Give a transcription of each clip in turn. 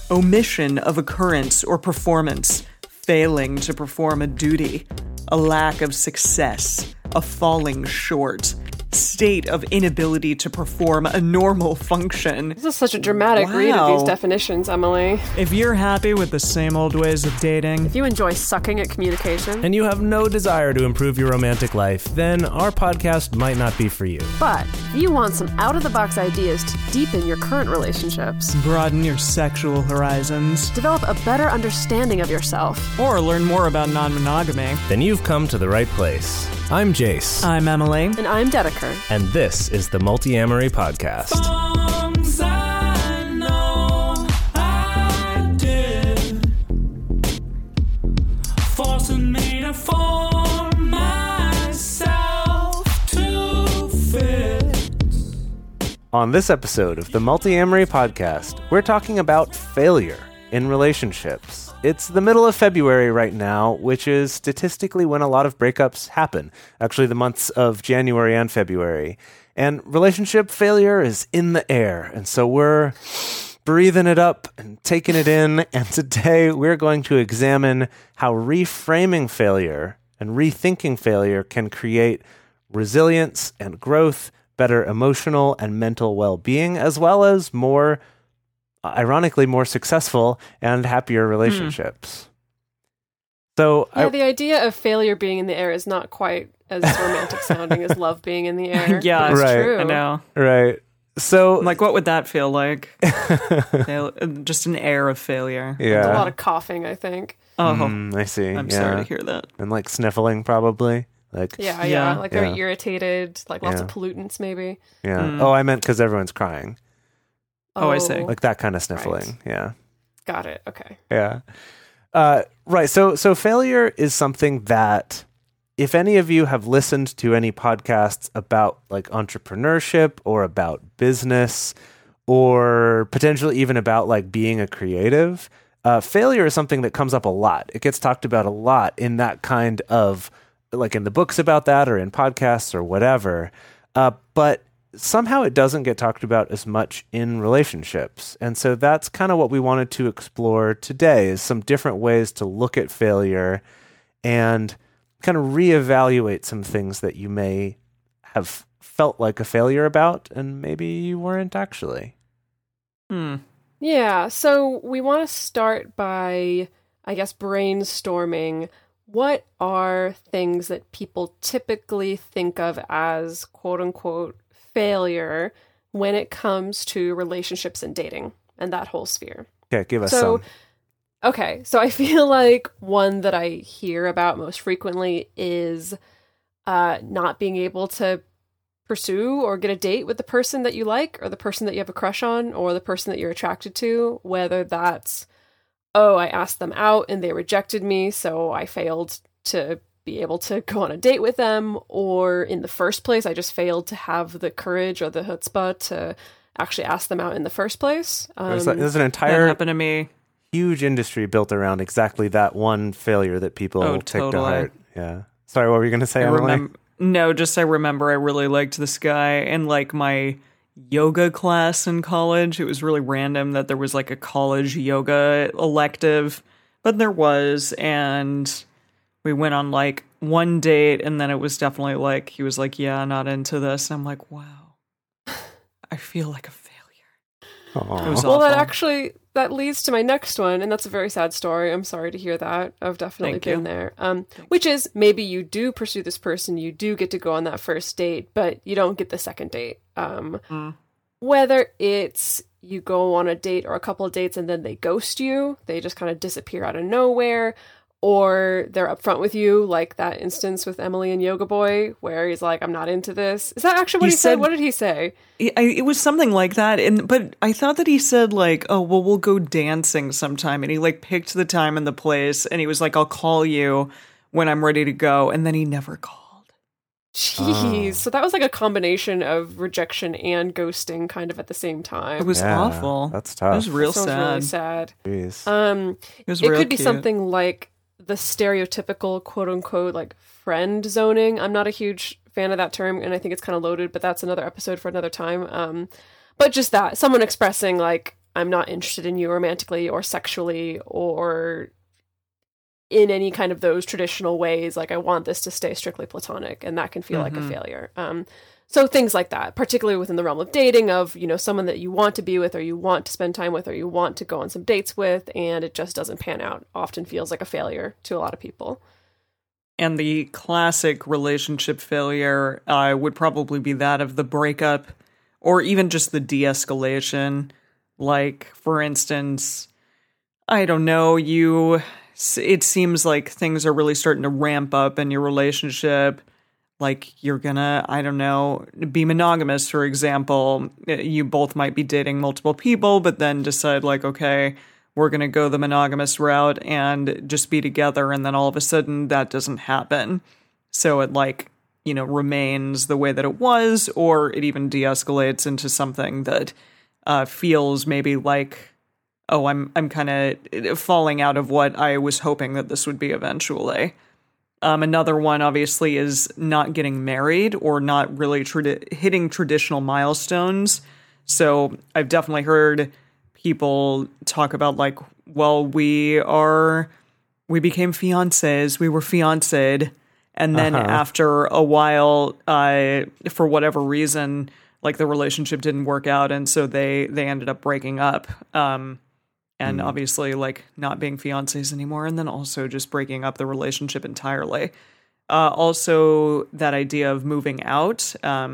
omission of occurrence or performance, failing to perform a duty, a lack of success, a falling short, state of inability to perform a normal function. This is such a dramatic read of these definitions, Emily. If you're happy with the same old ways of dating, If you enjoy sucking at communication, and you have no desire to improve your romantic life, then our podcast might not be for you. but if you want some out-of-the-box ideas to deepen your current relationships, broaden your sexual horizons, develop a better understanding of yourself, or learn more about non-monogamy, Then you've come to the right place. I'm Jace, I'm Emily. and I'm Dedeker. and this is the Multi-Amory Podcast. Songs I know I did, forcing me to form myself to fit. On this episode of the Multi-Amory Podcast, we're talking about failure in relationships. It's the middle of February right now, which is statistically when a lot of breakups happen. Actually, the months of January and February. And relationship failure is in the air. And so we're breathing it up and taking it in. And today we're going to examine how reframing failure and rethinking failure can create resilience and growth, better emotional and mental well-being, as well as ironically more successful and happier relationships. So Yeah, the idea of failure being in the air is not quite as romantic sounding as love being in the air. Yeah, It's Right. true. I know. right. So Like, what would that feel like? Just an air of failure. yeah. A lot of coughing, I think. Oh, I see. I'm yeah. sorry to hear that. And like sniffling probably. Like Yeah, Yeah. like very Yeah. irritated, like lots of Yeah. pollutants maybe. yeah. Mm. Oh, I meant because everyone's crying. Oh, I see. Like that kind of sniffling. Yeah. Got it. Okay. Yeah. Right. So failure is something that if any of you have listened to any podcasts about like entrepreneurship or about business or potentially even about like being a creative, failure is something that comes up a lot. It gets talked about a lot in that kind of like in the books about that or in podcasts or whatever. But somehow it doesn't get talked about as much in relationships. And so that's kind of what we wanted to explore today is some different ways to look at failure and kind of reevaluate some things that you may have felt like a failure about and maybe you weren't actually. Yeah, so we want to start by, I guess, brainstorming what are things that people typically think of as quote unquote failure when it comes to relationships and dating and that whole sphere. Okay, give us So, some. okay, so I feel like one that I hear about most frequently is not being able to pursue or get a date with the person that you like or the person that you have a crush on or the person that you're attracted to, whether that's, oh, I asked them out and they rejected me, so I failed to be able to go on a date with them, or in the first place, I just failed to have the courage or the chutzpah to actually ask them out in the first place. There's an That entire happened to me. huge industry built around exactly that one failure that people Oh, take to totally. heart. Yeah. Sorry, what were you going to say, Emily? I remember I really liked this guy and like my yoga class in college. It was really random that there was like a college yoga elective, but there was, and we went on like one date and then it was definitely like, he was like, yeah, not into this. And I'm like, wow, I feel like a failure. Aw. It was Well, awful. that leads to my next one, and that's a very sad story. I'm sorry to hear that. I've definitely Thank been you. there. Which is maybe you do pursue this person, you do get to go on that first date, but you don't get the second date. Whether it's you go on a date or a couple of dates and then they ghost you, they just kind of disappear out of nowhere, or they're upfront with you, like that instance with Emily and Yoga Boy, where he's like, I'm not into this. Is that actually what he said? What did he say? It was something like that, but I thought that he said like, "Oh, well, we'll go dancing sometime," and he like picked the time and the place, and he was like, "I'll call you when I'm ready to go," and then he never called. Jeez. So that was like a combination of rejection and ghosting kind of at the same time. It was Yeah, awful. that's It tough. was real Sounds sad. really sad. Jeez. It was It real could be cute. something like the stereotypical quote unquote like friend zoning. I'm not a huge fan of that term and I think it's kind of loaded, but that's another episode for another time. But just that, someone expressing like, I'm not interested in you romantically or sexually or in any kind of those traditional ways. Like, I want this to stay strictly platonic, and that can feel like a failure. So things like that, particularly within the realm of dating, of, you know, someone that you want to be with or you want to spend time with or you want to go on some dates with, and it just doesn't pan out, often feels like a failure to a lot of people. And the classic relationship failure would probably be that of the breakup or even just the de-escalation. Like, for instance, I don't know, it seems like things are really starting to ramp up in your relationship. Like, you're gonna, I don't know, be monogamous, for example. You both might be dating multiple people, but then decide, like, okay, we're gonna go the monogamous route and just be together, and then all of a sudden that doesn't happen. So it, like, you know, remains the way that it was, or it even de-escalates into something that feels maybe like, oh, I'm kind of falling out of what I was hoping that this would be eventually. Another one, obviously, is not getting married or not really hitting traditional milestones. So I've definitely heard people talk about, like, well, we became fiancés, we were fiancéed, and then after a while, for whatever reason, like, the relationship didn't work out, and so they ended up breaking up. And obviously, like, not being fiancés anymore, and then also just breaking up the relationship entirely. Also, that idea of moving out,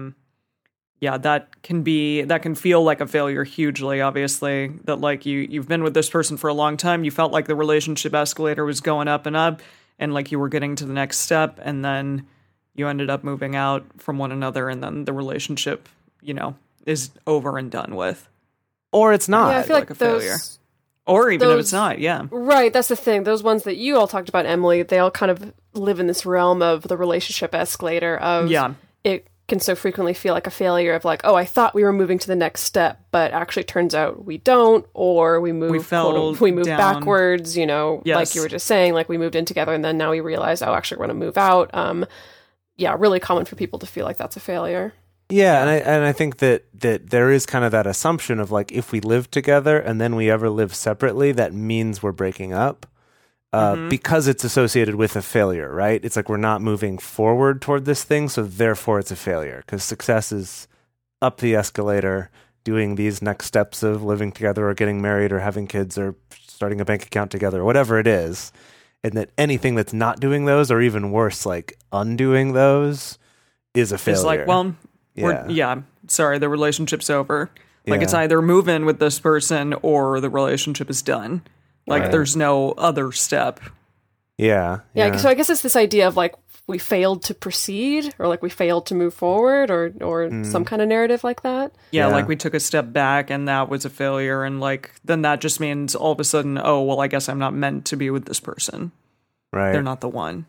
that can feel like a failure hugely, obviously. That, like, you've been with this person for a long time, you felt like the relationship escalator was going up, and, like, you were getting to the next step, and then you ended up moving out from one another, and then the relationship, you know, is over and done with. Or it's not. Yeah, I feel like a failure. Or even if it's not, yeah. Right, that's the thing. Those ones that you all talked about, Emily, they all kind of live in this realm of the relationship escalator of it can so frequently feel like a failure of, like, oh, I thought we were moving to the next step, but actually turns out we don't, or we move backwards, you know, like you were just saying, like, we moved in together and then now we realize, oh, actually we're going to move out. Really common for people to feel like that's a failure. Yeah, and I think that there is kind of that assumption of, like, if we live together and then we ever live separately, that means we're breaking up because it's associated with a failure, right? It's like we're not moving forward toward this thing, so therefore it's a failure, because success is up the escalator, doing these next steps of living together or getting married or having kids or starting a bank account together or whatever it is, and that anything that's not doing those, or even worse, like undoing those, is a failure. It's like, well... sorry, the relationship's over. Like, it's either move in with this person or the relationship is done. Like, there's no other step. Yeah, so I guess it's this idea of, like, we failed to proceed, or, like, we failed to move forward, or some kind of narrative like that. Yeah, like, we took a step back and that was a failure, and, like, then that just means all of a sudden, oh, well, I guess I'm not meant to be with this person. Right. They're not the one.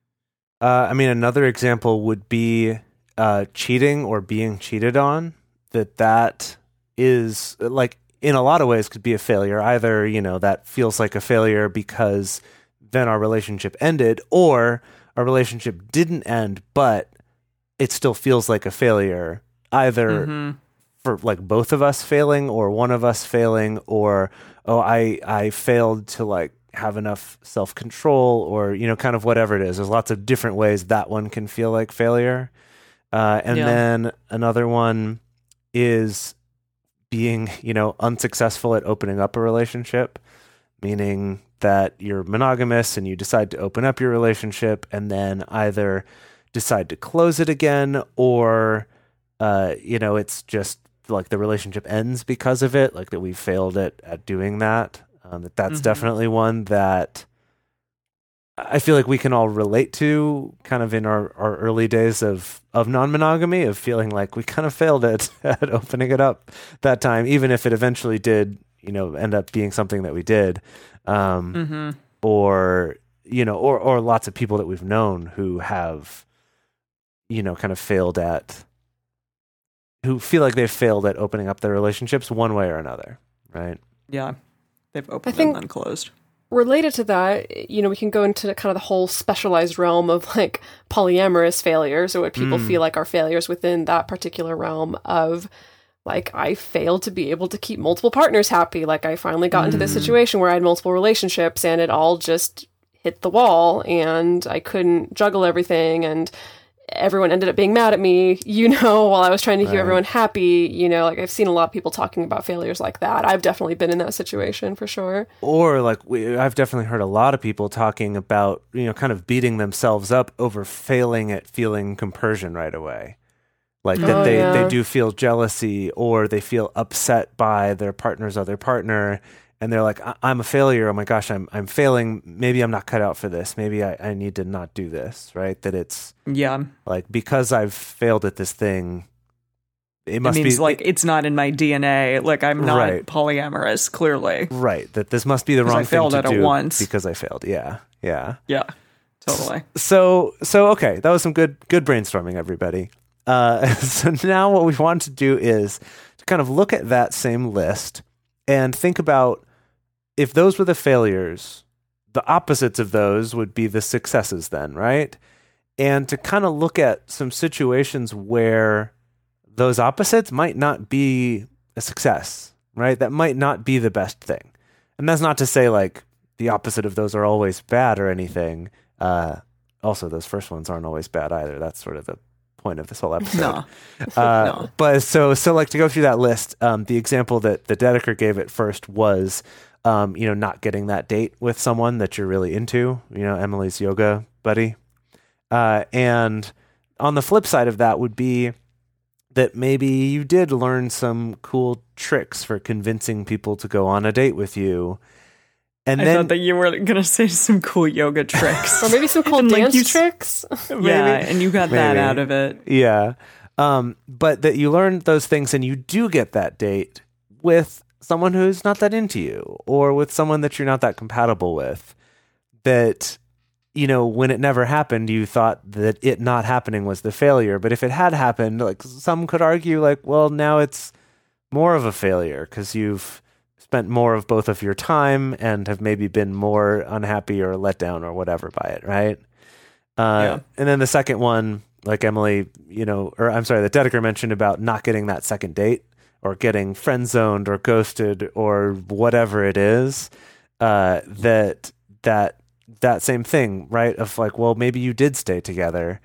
I mean, another example would be... cheating or being cheated on, that is, like, in a lot of ways could be a failure. Either, you know, that feels like a failure because then our relationship ended, or our relationship didn't end, but it still feels like a failure. Either for, like, both of us failing or one of us failing, or, oh, I failed to, like, have enough self-control, or, you know, kind of whatever it is. There's lots of different ways that one can feel like failure. Then another one is being, you know, unsuccessful at opening up a relationship, meaning that you're monogamous and you decide to open up your relationship and then either decide to close it again, or, you know, it's just like the relationship ends because of it, like that we failed at doing that. That's definitely one that I feel like we can all relate to, kind of in our early days of non-monogamy, of feeling like we kind of failed at opening it up that time, even if it eventually did, you know, end up being something that we did. Or, you know, or lots of people that we've known who have, you know, kind of who feel like they've failed at opening up their relationships one way or another, right? Yeah. They've opened and then closed. Related to that, you know, we can go into kind of the whole specialized realm of, like, polyamorous failures, or what people feel like are failures within that particular realm of like I failed to be able to keep multiple partners happy. Like I finally got into this situation where I had multiple relationships and it all just hit the wall and I couldn't juggle everything and everyone ended up being mad at me, while I was trying to keep everyone happy. Like I've seen a lot of people talking about failures like that. I've definitely been in that situation for sure. Or like I've definitely heard a lot of people talking about, kind of beating themselves up over failing at feeling compersion right away. Like that they do feel jealousy or they feel upset by their partner's other partner. And they're like, I'm a failure. Oh my gosh, I'm failing. Maybe I'm not cut out for this. Maybe I need to not do this, right? That it's like because I've failed at this thing, it means like it's not in my DNA. Like I'm not polyamorous, clearly. Right. That this must be the wrong thing to do once. Because I failed. Yeah. Yeah. Yeah. Totally. So okay, that was some good brainstorming, everybody. So now what we want to do is to kind of look at that same list and think about if those were the failures, the opposites of those would be the successes then, right? And to kind of look at some situations where those opposites might not be a success, right? That might not be the best thing. And that's not to say like the opposite of those are always bad or anything. Also, those first ones aren't always bad either. That's sort of the point of this whole episode. No. But so like to go through that list, the example that the Dedeker gave at first was, not getting that date with someone that you're really into, Emily's yoga buddy. And on the flip side of that would be that maybe you did learn some cool tricks for convincing people to go on a date with you. And I thought that you were going to say some cool yoga tricks. Or maybe some cool dance tricks. Yeah, and you got that out of it. Yeah. But that you learned those things and you do get that date with someone who's not that into you or with someone that you're not that compatible with. That, when it never happened, you thought that it not happening was the failure. But if it had happened, like some could argue like, well, now it's more of a failure because you've spent more of both of your time and have maybe been more unhappy or let down or whatever by it, right? And then the second one, like Emily, that Dedeker mentioned about not getting that second date or getting friend zoned or ghosted or whatever it is, that same thing, right? Of like, well, maybe you did stay together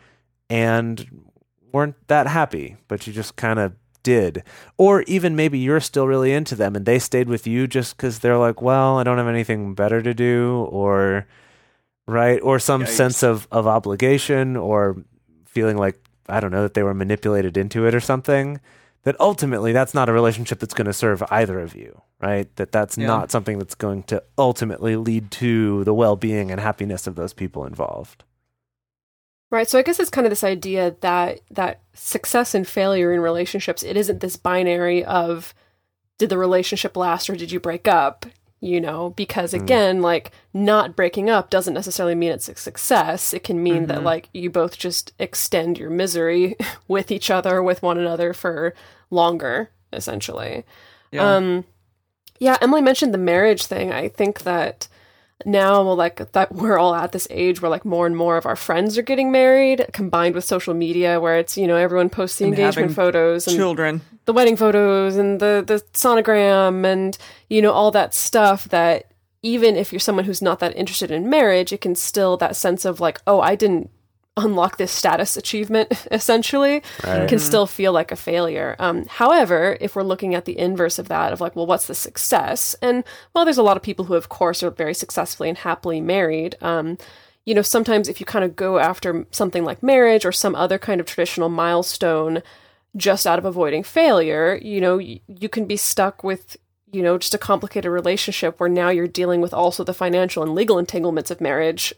and weren't that happy, but you just kind of did. Or even maybe you're still really into them and they stayed with you just because they're like, well, I don't have anything better to do, or right, or some sense of obligation or feeling like, I don't know, that they were manipulated into it or something. That ultimately that's not a relationship that's going to serve either of you, right? That's not something that's going to ultimately lead to the well-being and happiness of those people involved. Right. So I guess it's kind of this idea that success and failure in relationships, it isn't this binary of did the relationship last or did you break up? Because again, like not breaking up doesn't necessarily mean it's a success. It can mean that like you both just extend your misery with each other, with one another for longer, essentially. Yeah. Emily mentioned the marriage thing. I think that now, like that we're all at this age where like more and more of our friends are getting married, combined with social media where it's, everyone posts the engagement photos and children, the wedding photos and the sonogram and, all that stuff, that even if you're someone who's not that interested in marriage, it can still, that sense of like, oh, I didn't unlock this status achievement, essentially, can still feel like a failure. However, if we're looking at the inverse of that, of like, well, what's the success? And while there's a lot of people who, of course, are very successfully and happily married, sometimes if you kind of go after something like marriage or some other kind of traditional milestone just out of avoiding failure, you can be stuck with, just a complicated relationship where now you're dealing with also the financial and legal entanglements of marriage.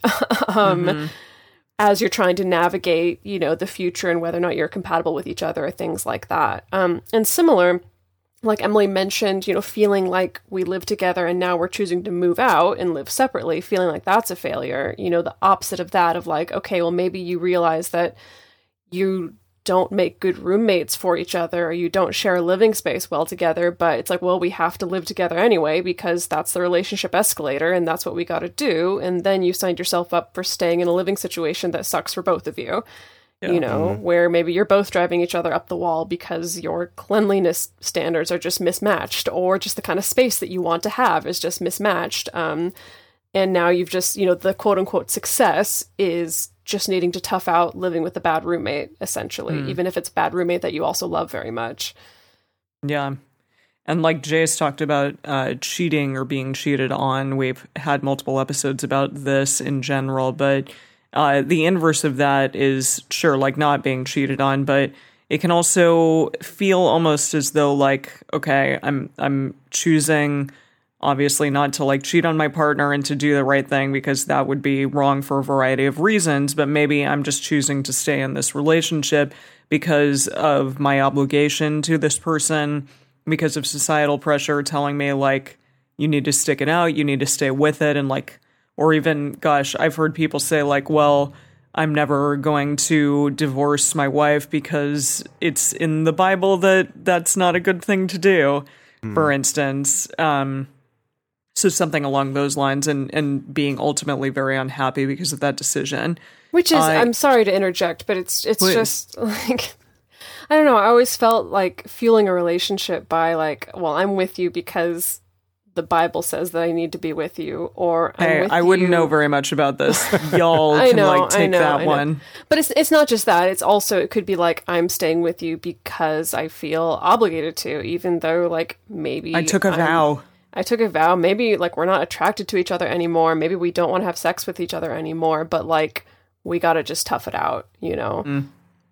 As you're trying to navigate, the future and whether or not you're compatible with each other or things like that. And similar, like Emily mentioned, feeling like we live together and now we're choosing to move out and live separately, feeling like that's a failure. The opposite of that of like, okay, well, maybe you realize that you don't make good roommates for each other or you don't share a living space well together, but it's like, well, we have to live together anyway because that's the relationship escalator and that's what we got to do. And then you signed yourself up for staying in a living situation that sucks for both of you. Yeah. you know, where maybe you're both driving each other up the wall because your cleanliness standards are just mismatched, or just the kind of space that you want to have is just mismatched. And now you've just, you know, the quote unquote success is just needing to tough out living with a bad roommate, essentially, even if it's a bad roommate that you also love very much. Yeah. And like Jace talked about cheating or being cheated on, we've had multiple episodes about this in general, but the inverse of that is, sure, like not being cheated on, but it can also feel almost as though like, okay, I'm choosing obviously not to like cheat on my partner and to do the right thing, because that would be wrong for a variety of reasons, but maybe I'm just choosing to stay in this relationship because of my obligation to this person, because of societal pressure telling me like, you need to stick it out, you need to stay with it, and like, or even, gosh, I've heard people say like, well, I'm never going to divorce my wife because it's in the Bible that that's not a good thing to do, for instance. So something along those lines, and being ultimately very unhappy because of that decision. Which is, I'm sorry to interject, but it's Please. just like, I don't know. I always felt like fueling a relationship by like, well, I'm with you because the Bible says that I need to be with you, or I'm Hey, with I wouldn't you. know very much about this. Y'all I can know, like take I know, that I know. one. But it's not just that. It's also, it could be like, I'm staying with you because I feel obligated to, even though like maybe I took a vow. I took a vow. Maybe like we're not attracted to each other anymore. Maybe we don't want to have sex with each other anymore, but like we got to just tough it out, you know?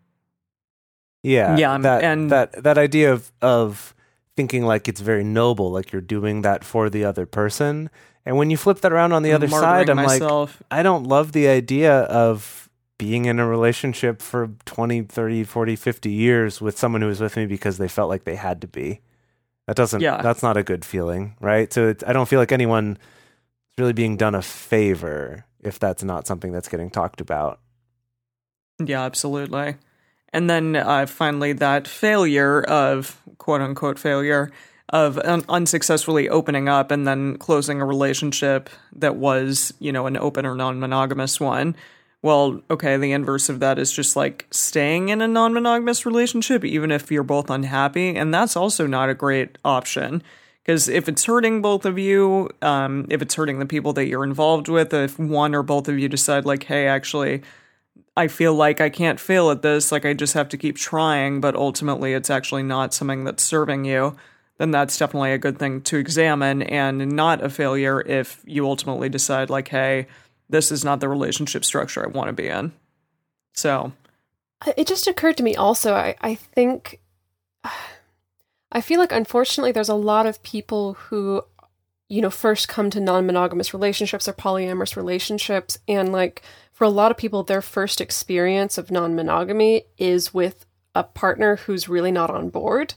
Yeah, Yeah, that and- that idea of thinking like it's very noble, like you're doing that for the other person. And when you flip that around on the other side, I'm myself. like, I don't love the idea of being in a relationship for 20, 30, 40, 50 years with someone who was with me because they felt like they had to be. That's not a good feeling, right? So I don't feel like anyone is really being done a favor if that's not something that's getting talked about. Yeah, absolutely. And then finally, that failure of, quote unquote, failure of unsuccessfully opening up and then closing a relationship that was, you know, an open or non-monogamous one. Well, okay, the inverse of that is just like staying in a non-monogamous relationship, even if you're both unhappy. And that's also not a great option. Because if it's hurting both of you, if it's hurting the people that you're involved with, if one or both of you decide like, hey, actually, I feel like I can't fail at this, like I just have to keep trying, but ultimately it's actually not something that's serving you, then that's definitely a good thing to examine, and not a failure if you ultimately decide like, hey, this is not the relationship structure I want to be in. So It just occurred to me also, I think, I feel like unfortunately there's a lot of people who, you know, first come to non-monogamous relationships or polyamorous relationships, and like for a lot of people, their first experience of non-monogamy is with a partner who's really not on board.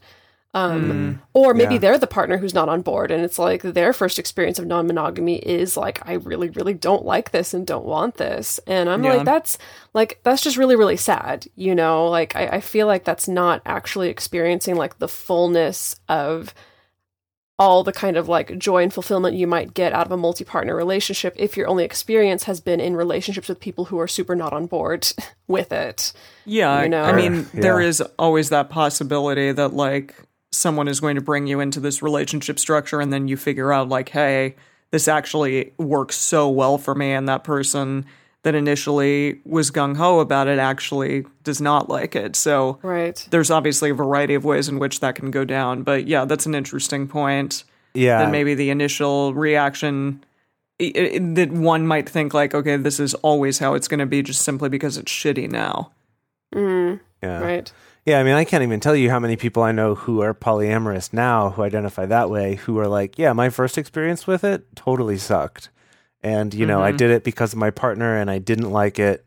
Or maybe they're the partner who's not on board, and it's like their first experience of non-monogamy is like, I really, really don't like this and don't want this. And I'm Yeah. that's just really, really sad, you know? Like, I feel like that's not actually experiencing like the fullness of all the kind of like joy and fulfillment you might get out of a multi-partner relationship if your only experience has been in relationships with people who are super not on board with it. yeah, You know? I mean, there Yeah. is always that possibility that like someone is going to bring you into this relationship structure and then you figure out like, hey, this actually works so well for me, and that person that initially was gung-ho about it actually does not like it. So Right. there's obviously a variety of ways in which that can go down. But yeah, that's an interesting point. Yeah. That maybe the initial reaction that one might think like, okay, this is always how it's going to be just simply because it's shitty now. Yeah. Right. Yeah, I mean, I can't even tell you how many people I know who are polyamorous now, who identify that way, who are like, yeah, my first experience with it totally sucked. And, you know, I did it because of my partner and I didn't like it.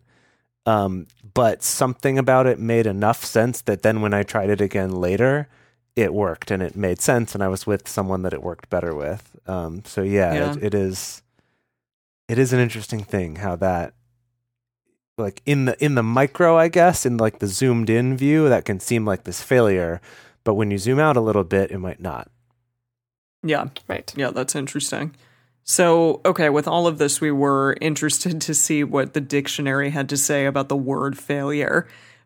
But something about it made enough sense that then when I tried it again later, it worked and it made sense. And I was with someone that it worked better with. So Yeah. it is an interesting thing how that, like in the micro, I guess, in like the zoomed in view, that can seem like this failure, but when you zoom out a little bit, it might not. Yeah. Right. Yeah, that's interesting. So, okay, with all of this, we were interested to see what the dictionary had to say about the word failure.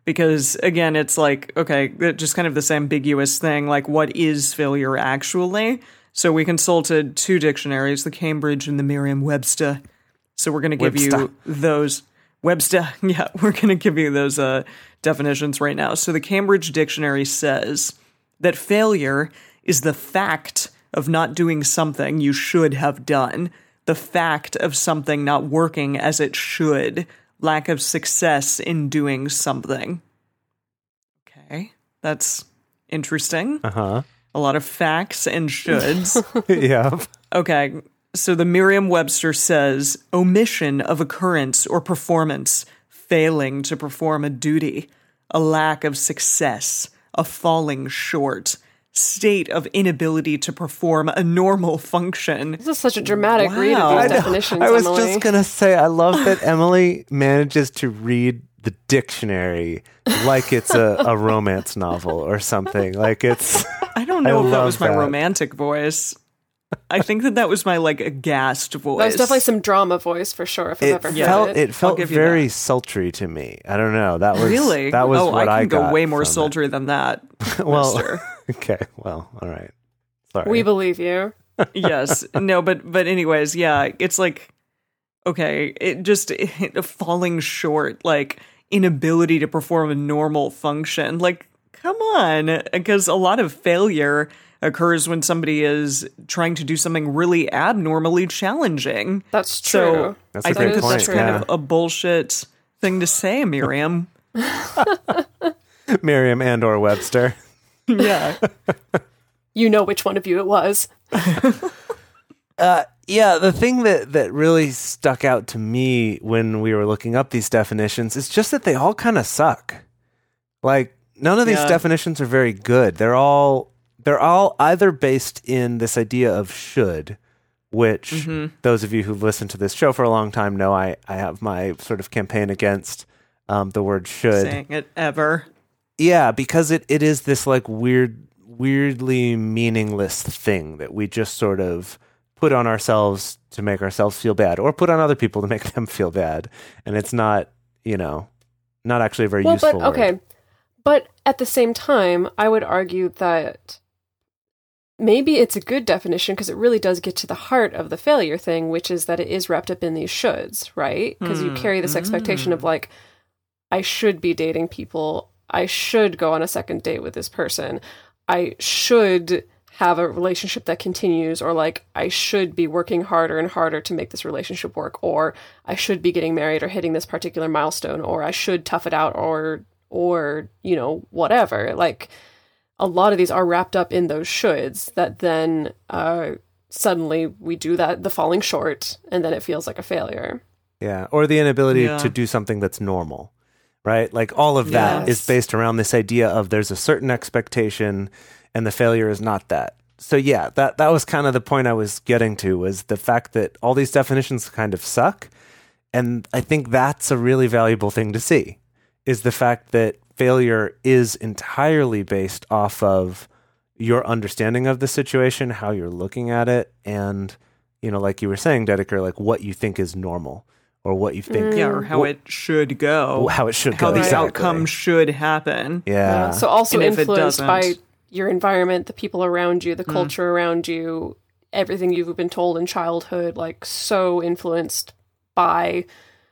Because again, it's like, okay, just kind of this ambiguous thing, like what is failure actually? So we consulted 2 dictionaries, the Cambridge and the Merriam-Webster. So we're going to give you those Webster. Yeah, we're going to give you those definitions right now. So the Cambridge Dictionary says that failure is the fact of not doing something you should have done, the fact of something not working as it should, lack of success in doing something. Okay, that's interesting. Uh-huh. A lot of facts and shoulds. Yeah. Okay, so the Merriam-Webster says omission of occurrence or performance, failing to perform a duty, a lack of success, a falling short, state of inability to perform a normal function. This is such a dramatic read Wow. of I these know. definitions, I was Emily. just going to say, I love that Emily manages to read the dictionary like it's a romance novel or something. Like it's... I don't know if that love was my that. romantic voice. I think that was my, like, aghast voice. That was definitely some drama voice for sure, if I've ever heard It felt give you very that. sultry to me. I don't know. That was Really? That was oh, what I can go got way more from it. sultry than that. Well, mister. okay. Well, all right. Sorry. We believe you. Yes. No, but anyways, yeah, it's like, okay, falling short, like inability to perform a normal function. Like, come on. Because a lot of failure occurs when somebody is trying to do something really abnormally challenging. That's true. So That's a I great think that point, that's kind yeah. of a bullshit thing to say, Miriam. Merriam and or Webster. Yeah. You know which one of you it was. Yeah, the thing that really stuck out to me when we were looking up these definitions is just that they all kind of suck. Like, none of these Yeah. definitions are very good. They're all either based in this idea of should, which those of you who've listened to this show for a long time know I have my sort of campaign against the word should. Saying it ever. Yeah, because it is this like weirdly meaningless thing that we just sort of put on ourselves to make ourselves feel bad, or put on other people to make them feel bad. And it's not, not actually a very useful word. Okay. But at the same time, I would argue that maybe it's a good definition because it really does get to the heart of the failure thing, which is that it is wrapped up in these shoulds, right? Because you carry this expectation of like, I should be dating people. I should go on a second date with this person. I should have a relationship that continues, or like I should be working harder and harder to make this relationship work, or I should be getting married or hitting this particular milestone, or I should tough it out, or whatever. Like a lot of these are wrapped up in those shoulds that then suddenly we do the falling short, and then it feels like a failure. Yeah, or the inability Yeah. to do something that's normal, right? Like all of that Yes. is based around this idea of there's a certain expectation and the failure is not that. So yeah, that was kind of the point I was getting to, was the fact that all these definitions kind of suck. And I think that's a really valuable thing to see, is the fact that failure is entirely based off of your understanding of the situation, how you're looking at it, and, like you were saying, Dedeker, like what you think is normal, or what you think Yeah, or how it should go. how it should How go. the Exactly. outcome should happen. Yeah. So also And if it influenced by doesn't- your environment, the people around you, the culture around you, everything you've been told in childhood, like so influenced by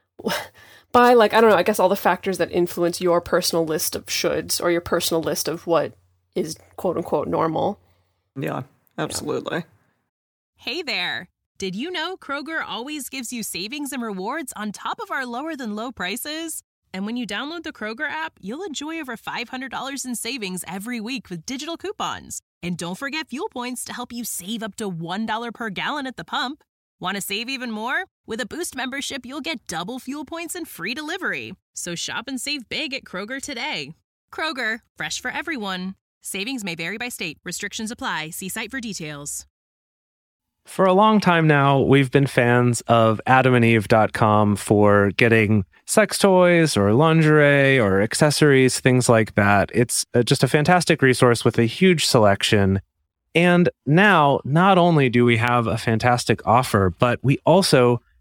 like, I don't know, I guess all the factors that influence your personal list of shoulds, or your personal list of what is quote unquote normal. Yeah, absolutely. Hey there! Did you know Kroger always gives you savings and rewards on top of our lower than low prices? And when you download the Kroger app, you'll enjoy over $500 in savings every week with digital coupons. And don't forget fuel points to help you save up to $1 per gallon at the pump. Want to save even more? With a Boost membership, you'll get double fuel points and free delivery. So shop and save big at Kroger today. Kroger, fresh for everyone. Savings may vary by state. Restrictions apply. See site for details. For a long time now, we've been fans of adamandeve.com for getting sex toys or lingerie or accessories, things like that. It's just a fantastic resource with a huge selection. And now, not only do we have a fantastic offer, but we also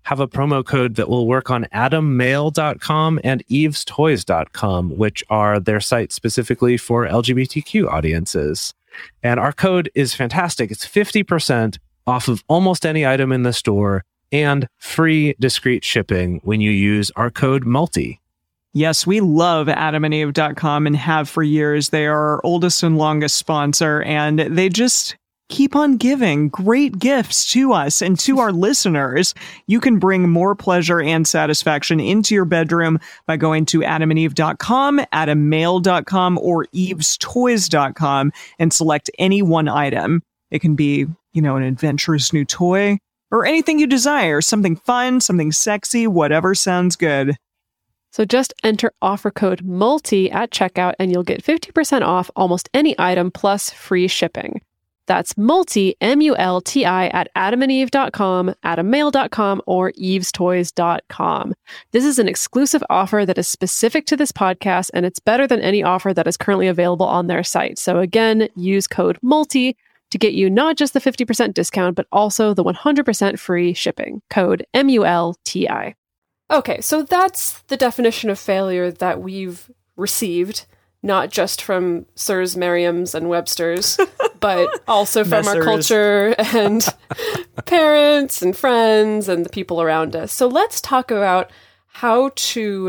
have a promo code that will work on adammail.com and evestoys.com, which are their sites specifically for LGBTQ audiences. And our code is fantastic. It's 50% off of almost any item in the store and free discreet shipping when you use our code MULTI. Yes, we love adamandeve.com and have for years. They are our oldest and longest sponsor, and they just keep on giving great gifts to us and to our listeners. You can bring more pleasure and satisfaction into your bedroom by going to adamandeve.com, adammail.com, or evestoys.com and select any one item. It can be, an adventurous new toy or anything you desire, something fun, something sexy, whatever sounds good. So just enter offer code MULTI at checkout and you'll get 50% off almost any item plus free shipping. That's MULTI, M-U-L-T-I, at adamandeve.com, adammail.com, or evestoys.com. This is an exclusive offer that is specific to this podcast, and it's better than any offer that is currently available on their site. So again, use code MULTI to get you not just the 50% discount, but also the 100% free shipping. Code MULTI. Okay, so that's the definition of failure that we've received, not just from Sirs Merriam's and Webster's, but also from our culture and parents and friends and the people around us. So let's talk about how to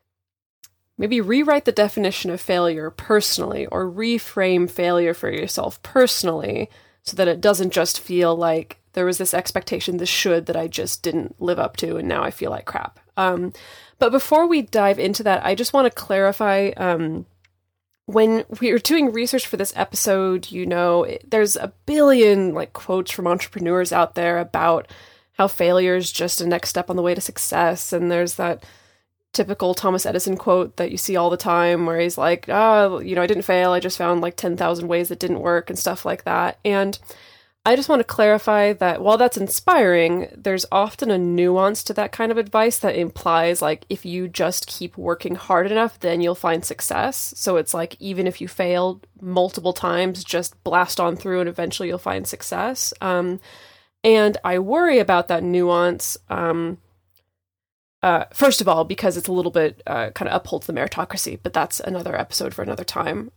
maybe rewrite the definition of failure personally, or reframe failure for yourself personally, so that it doesn't just feel like there was this expectation, this should, that I just didn't live up to, and now I feel like crap. But before we dive into that, I just want to clarify, when we were doing research for this episode, there's a billion quotes from entrepreneurs out there about how failure is just a next step on the way to success. And there's that typical Thomas Edison quote that you see all the time where he's like, I didn't fail. I just found 10,000 ways that didn't work and stuff like that. And I just want to clarify that while that's inspiring, there's often a nuance to that kind of advice that implies if you just keep working hard enough, then you'll find success. So it's even if you failed multiple times, just blast on through and eventually you'll find success. And I worry about that nuance. First of all, because it's a little bit kind of upholds the meritocracy, but that's another episode for another time.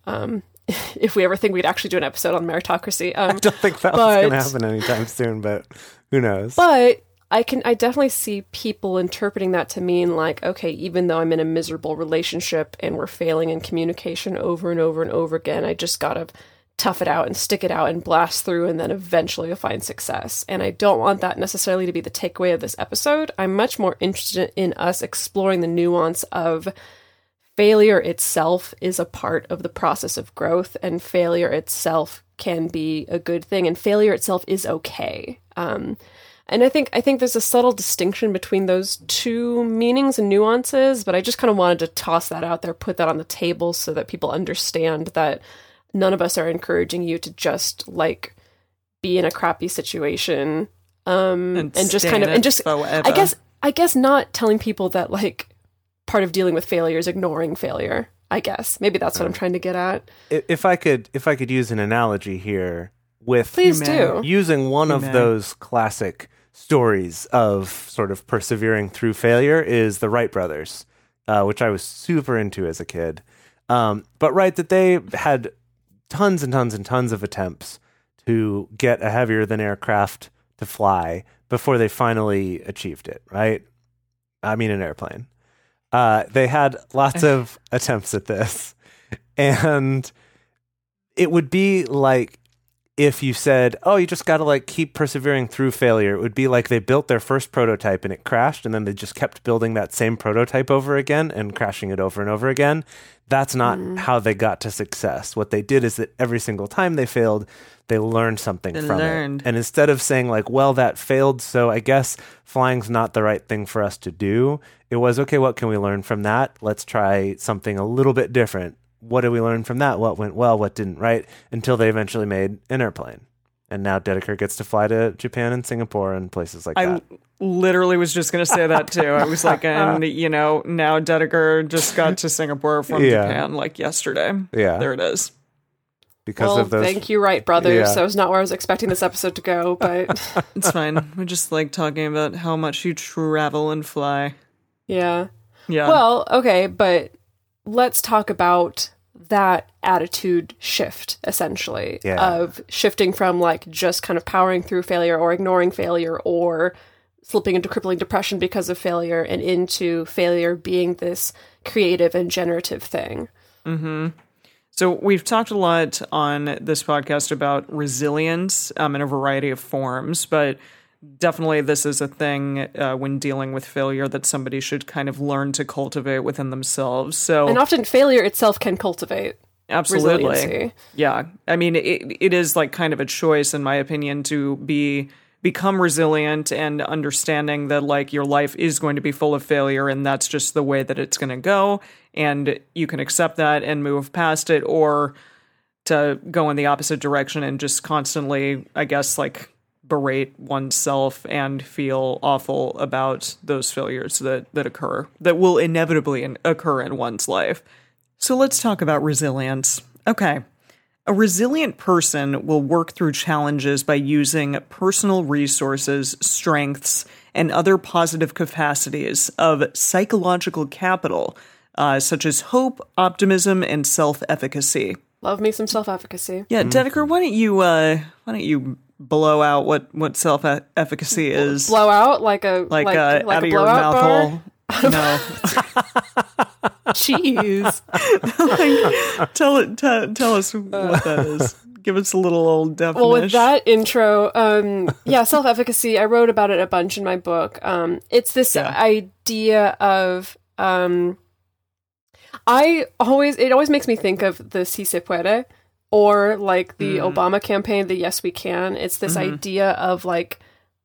If we ever think we'd actually do an episode on meritocracy. I don't think that's going to happen anytime soon, but who knows? But I definitely see people interpreting that to mean okay, even though I'm in a miserable relationship and we're failing in communication over and over and over again, I just got to tough it out and stick it out and blast through, and then eventually you'll find success. And I don't want that necessarily to be the takeaway of this episode. I'm much more interested in us exploring the nuance of failure itself is a part of the process of growth, and failure itself can be a good thing, and failure itself is okay. And I think there's a subtle distinction between those two meanings and nuances, but I just kind of wanted to toss that out there, put that on the table so that people understand that none of us are encouraging you to just be in a crappy situation and just kind of and just forever. I guess not telling people that part of dealing with failure is ignoring failure. I guess maybe that's what I'm trying to get at. If I could use an analogy here with please do using one of those classic stories of sort of persevering through failure is the Wright brothers, which I was super into as a kid. But that they had tons and tons and tons of attempts to get a heavier than aircraft to fly before they finally achieved it, right? I mean, an airplane. They had lots of attempts at this, and it would be if you said, oh, you just got to keep persevering through failure. It would be they built their first prototype and it crashed, and then they just kept building that same prototype over again and crashing it over and over again. That's not how they got to success. What they did is that every single time they failed, they learned something from it. And instead of saying well, that failed, so I guess flying's not the right thing for us to do, it was, okay, what can we learn from that? Let's try something a little bit different. What did we learn from that? What went well? What didn't, right? Until they eventually made an airplane. And now Dedeker gets to fly to Japan and Singapore and places like that. I literally was just going to say that too. I was now Dedeker just got to Singapore from Japan yesterday. Yeah. There it is. because Well, of those. thank you, Wright brothers. Yeah. That was not where I was expecting this episode to go, but It's fine. We're just like talking about how much you travel and fly. yeah. Yeah. Well, okay, but let's talk about that attitude shift, essentially, Yeah. of shifting from like just kind of powering through failure or ignoring failure or slipping into crippling depression because of failure and into failure being this creative and generative thing. So we've talked a lot on this podcast about resilience in a variety of forms, but definitely this is a thing when dealing with failure that somebody should kind of learn to cultivate within themselves. So And often failure itself can cultivate absolutely. resiliency. Yeah. I mean, it is like kind of a choice, in my opinion, to become resilient and understanding that like your life is going to be full of failure and that's just the way that it's going to go. And you can accept that and move past it, or to go in the opposite direction and just constantly, I guess, like berate oneself and feel awful about those failures that occur, that will inevitably occur in one's life. So let's talk about resilience. Okay. A resilient person will work through challenges by using personal resources, strengths, and other positive capacities of psychological capital, such as hope, optimism, and self-efficacy. Love me some self-efficacy. Yeah, Dedeker, why don't you blow out what self-efficacy is? Blow out like a like a out of your blowout mouth bar? hole. No. Jeez. Tell us what that is. Give us a little old definition. Well, with that intro, self-efficacy, I wrote about it a bunch in my book. It's this idea of, it always makes me think of the Si Se Puede, or like the Obama campaign, the Yes We Can. It's this idea of like,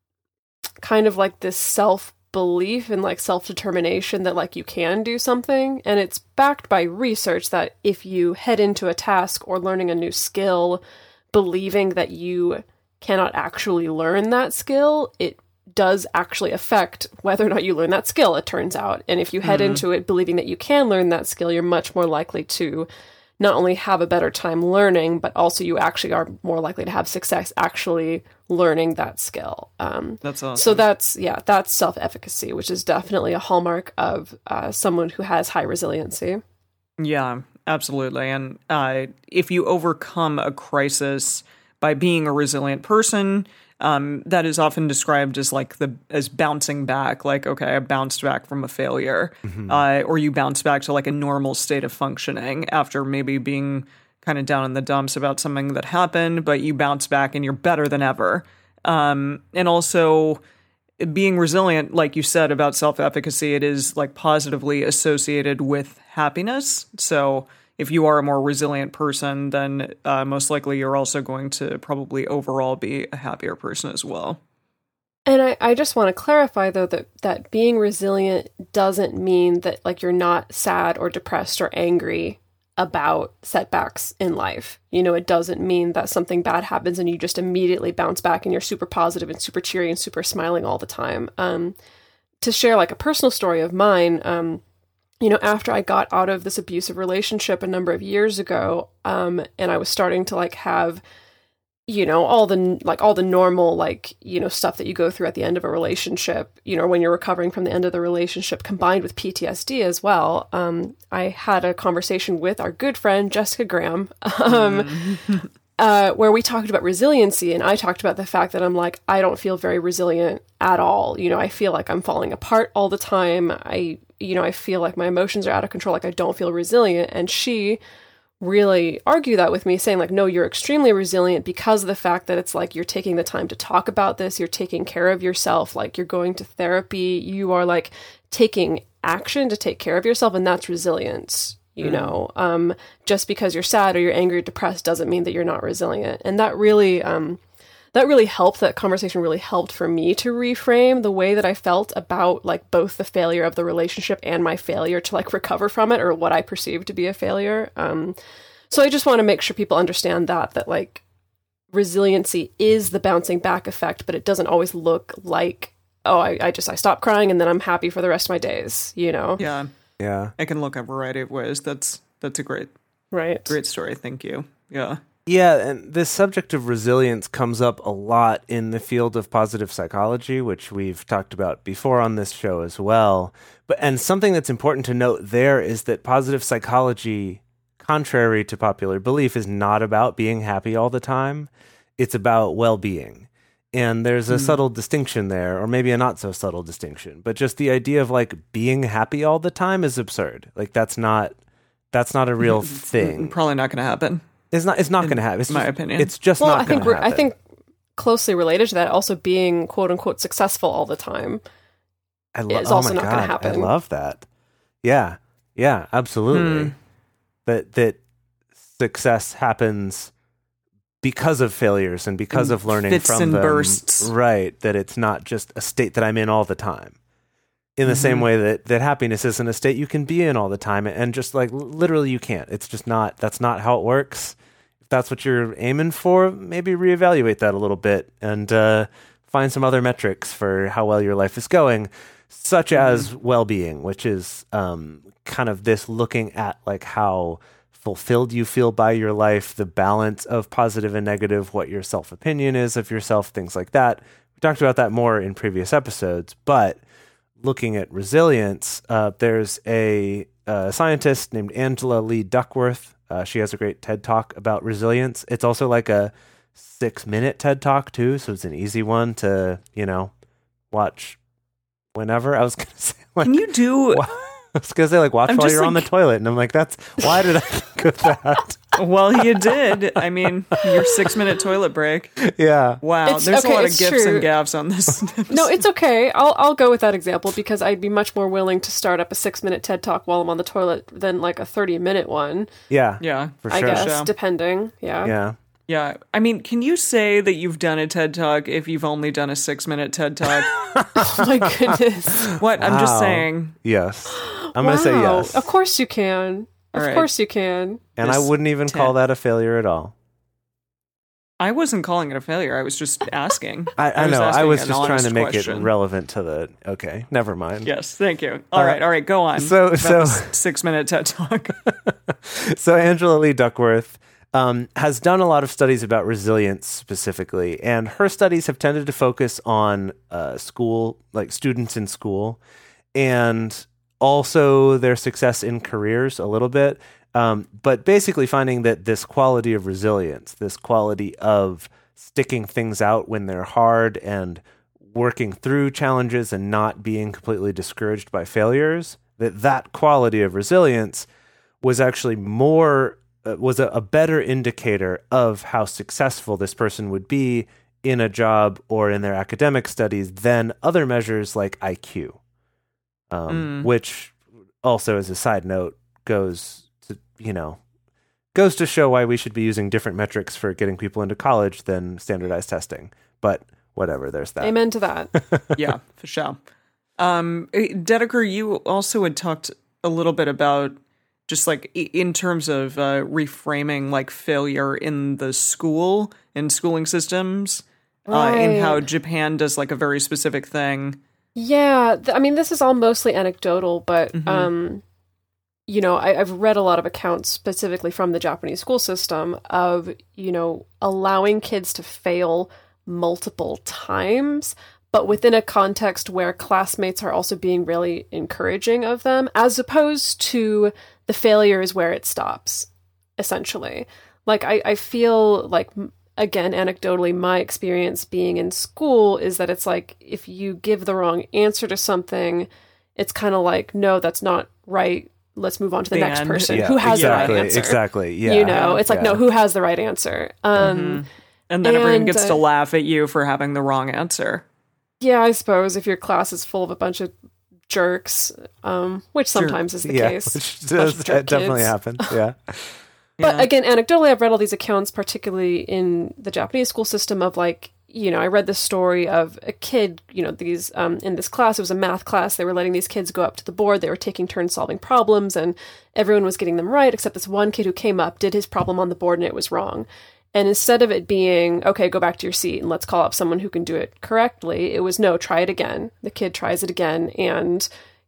kind of like this self-belief and like self-determination that like you can do something. And it's backed by research that if you head into a task or learning a new skill, believing that you cannot actually learn that skill, it does actually affect whether or not you learn that skill, it turns out. And if you head into it believing that you can learn that skill, you're much more likely to not only have a better time learning, but also you actually are more likely to have success actually learning that skill. That's awesome. So that's self-efficacy, which is definitely a hallmark of someone who has high resiliency. Yeah, absolutely. And if you overcome a crisis by being a resilient person, that is often described as like as bouncing back. Like, okay, I bounced back from a failure, or you bounce back to like a normal state of functioning after maybe being kind of down in the dumps about something that happened, but you bounce back and you're better than ever. And also being resilient, like you said about self-efficacy, it is like positively associated with happiness. So if you are a more resilient person, then most likely you're also going to probably overall be a happier person as well. And I just want to clarify, though, that being resilient doesn't mean that like you're not sad or depressed or angry about setbacks in life. You know, it doesn't mean that something bad happens and you just immediately bounce back and you're super positive and super cheery and super smiling all the time. To share like a personal story of mine, after I got out of this abusive relationship a number of years ago, and I was starting to like have, all the normal, stuff that you go through at the end of a relationship, when you're recovering from the end of the relationship, combined with PTSD as well. I had a conversation with our good friend, Jessica Graham, where we talked about resiliency, and I talked about the fact that I'm like, I don't feel very resilient at all. I feel like I'm falling apart all the time. I feel like my emotions are out of control. Like I don't feel resilient. And she really argued that with me, saying like, no, you're extremely resilient because of the fact that it's like, you're taking the time to talk about this. You're taking care of yourself. Like you're going to therapy. You are like taking action to take care of yourself. And that's resilience. Just because you're sad or you're angry or depressed doesn't mean that you're not resilient. And that really helped. That conversation really helped for me to reframe the way that I felt about like both the failure of the relationship and my failure to like recover from it, or what I perceived to be a failure. So I just want to make sure people understand that like resiliency is the bouncing back effect, but it doesn't always look like, oh, I stop crying and then I'm happy for the rest of my days, Yeah. Yeah. It can look a variety of ways. That's a great Right. story. Thank you. Yeah. Yeah, and this subject of resilience comes up a lot in the field of positive psychology, which we've talked about before on this show as well. And something that's important to note there is that positive psychology, contrary to popular belief, is not about being happy all the time. It's about well-being. And there's a subtle distinction there, or maybe a not so subtle distinction. But just the idea of like being happy all the time is absurd. Like that's not a real thing. Probably not going to happen. It's not going to happen. It's my just, opinion. It's just Well, not going to happen. I think closely related to that, also being quote unquote successful all the time is also not going to happen. I love that. Yeah, absolutely. That success happens because of failures and because of learning fits from and them. bursts. Right, that it's not just a state that I'm in all the time. In the same way that happiness isn't a state you can be in all the time, and just like literally you can't. It's just not. That's not how it works. If that's what you're aiming for, maybe reevaluate that a little bit and find some other metrics for how well your life is going, such as well-being, which is kind of this looking at like how fulfilled you feel by your life, the balance of positive and negative, what your self-opinion is of yourself, things like that. We talked about that more in previous episodes, but looking at resilience, there's a scientist named Angela Lee Duckworth. She has a great TED Talk about resilience. It's also like a 6-minute TED Talk too, so it's an easy one to, watch whenever. I was going to say, like, Can you do... I was going to say, like, watch I'm while just you're on the like- toilet. And I'm like, why did I think of that? Well, you did. I mean, your 6-minute toilet break. Yeah. Wow, It's- there's okay, a lot of it's gifs true. and gaffs on this. No, it's okay. I'll go with that example because I'd be much more willing to start up a 6-minute TED Talk while I'm on the toilet than like a 30-minute one. Yeah. Yeah, For I sure. guess, Yeah. depending. Yeah. Yeah. yeah. I mean, can you say that you've done a TED Talk if you've only done a 6-minute TED Talk? Oh my goodness. What? I'm just Wow. saying. Yes. I'm going to say Wow. yes. Of course you can. All Of right. course you can. And I This wouldn't even call 10. that a failure at all. I wasn't calling it a failure. I was just asking. I was know. I asking was an just trying to honest make question. it relevant to the. Okay, never mind. Yes, thank you. All right, go on. So- About so- this 6-minute TED Talk. So Angela Lee Duckworth has done a lot of studies about resilience specifically, and her studies have tended to focus on school, like students in school, and also their success in careers a little bit. But basically finding that this quality of resilience, this quality of sticking things out when they're hard and working through challenges and not being completely discouraged by failures, that quality of resilience was actually was a better indicator of how successful this person would be in a job or in their academic studies than other measures like IQ, which also, as a side note, goes to show why we should be using different metrics for getting people into college than standardized testing. But whatever, there's that. Amen to that. Yeah, for sure. Dedeker, you also had talked a little bit about just like in terms of reframing like failure in the school and schooling systems, and how Right. Japan does like a very specific thing. Yeah, I mean, this is all mostly anecdotal, but I've read a lot of accounts specifically from the Japanese school system of allowing kids to fail multiple times, but within a context where classmates are also being really encouraging of them, as opposed to the failures where it stops, essentially. Like, I feel like, again, anecdotally, my experience being in school is that it's like, if you give the wrong answer to something, it's kind of like, no, that's not right. Let's move on to the next And- person Yeah, who has exactly, the right answer. Exactly. Yeah. It's like, no, who has the right answer? And then everyone And, gets to laugh at you for having the wrong answer. Yeah, I suppose if your class is full of a bunch of jerks, which sometimes is the case. Which Bunch of jerk definitely kids. happens. Yeah. But Yeah. again, anecdotally, I've read all these accounts, particularly in the Japanese school system, of like, I read this story of a kid, these, in this class, it was a math class, they were letting these kids go up to the board, they were taking turns solving problems, and everyone was getting them right, except this one kid who came up, did his problem on the board, and it was wrong. And instead of it being, okay, go back to your seat and let's call up someone who can do it correctly, it was, no, try it again. The kid tries it again, and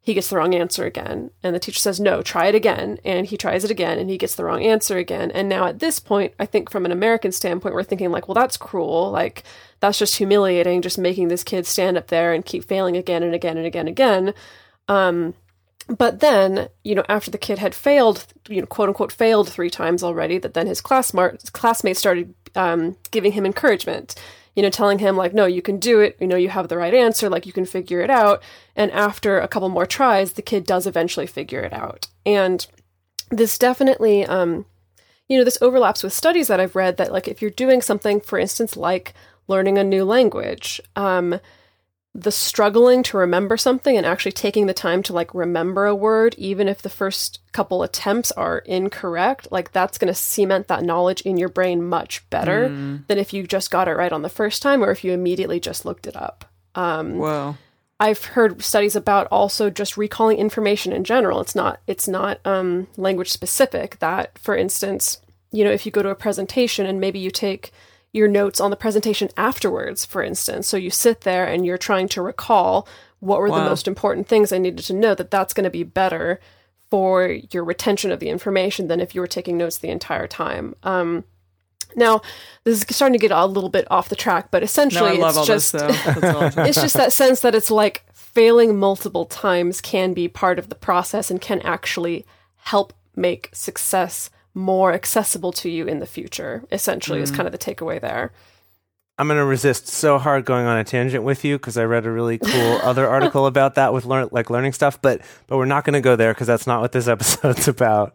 he gets the wrong answer again. And the teacher says, no, try it again. And he tries it again and he gets the wrong answer again. And now at this point, I think from an American standpoint, we're thinking like, well, that's cruel. Like, that's just humiliating, just making this kid stand up there and keep failing again and again and again and again. But then, after the kid had failed, quote unquote, failed 3 times already, that then his classmates started giving him encouragement. Telling him like, no, you can do it. You have the right answer. Like, you can figure it out. And after a couple more tries, the kid does eventually figure it out. And this definitely, this overlaps with studies that I've read that, like, if you're doing something, for instance, like learning a new language, the struggling to remember something and actually taking the time to like remember a word, even if the first couple attempts are incorrect, like that's going to cement that knowledge in your brain much better than if you just got it right on the first time or if you immediately just looked it up. Wow. I've heard studies about also just recalling information in general. It's not language specific. That, for instance, if you go to a presentation and maybe you take your notes on the presentation afterwards, for instance. So you sit there and you're trying to recall what were the most important things I needed to know, that's going to be better for your retention of the information than if you were taking notes the entire time. Now, this is starting to get a little bit off the track, but essentially it's just it's just that sense that it's like failing multiple times can be part of the process and can actually help make success more accessible to you in the future, essentially, is kind of the takeaway there. I'm going to resist so hard going on a tangent with you because I read a really cool other article about that with learning stuff, but we're not going to go there because that's not what this episode's about.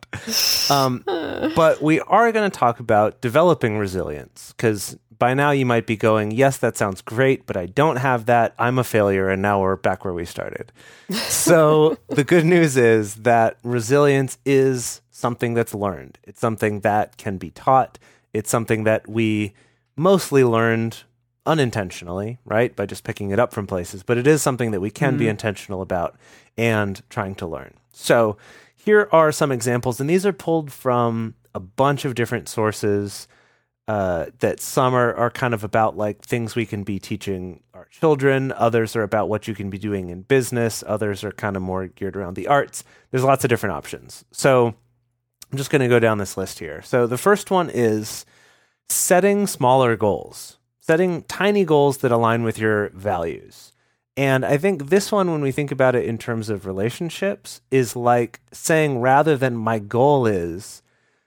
But we are going to talk about developing resilience, because by now you might be going, yes, that sounds great, but I don't have that. I'm a failure, and now we're back where we started. So the good news is that resilience is something that's learned. It's something that can be taught. It's something that we mostly learned unintentionally, right? By just picking it up from places. But it is something that we can be intentional about and trying to learn. So here are some examples, and these are pulled from a bunch of different sources that some are kind of about like things we can be teaching our children. Others are about what you can be doing in business. Others are kind of more geared around the arts. There's lots of different options. So I'm just going to go down this list here. So the first one is setting smaller goals, setting tiny goals that align with your values. And I think this one, when we think about it in terms of relationships, is like saying, rather than my goal is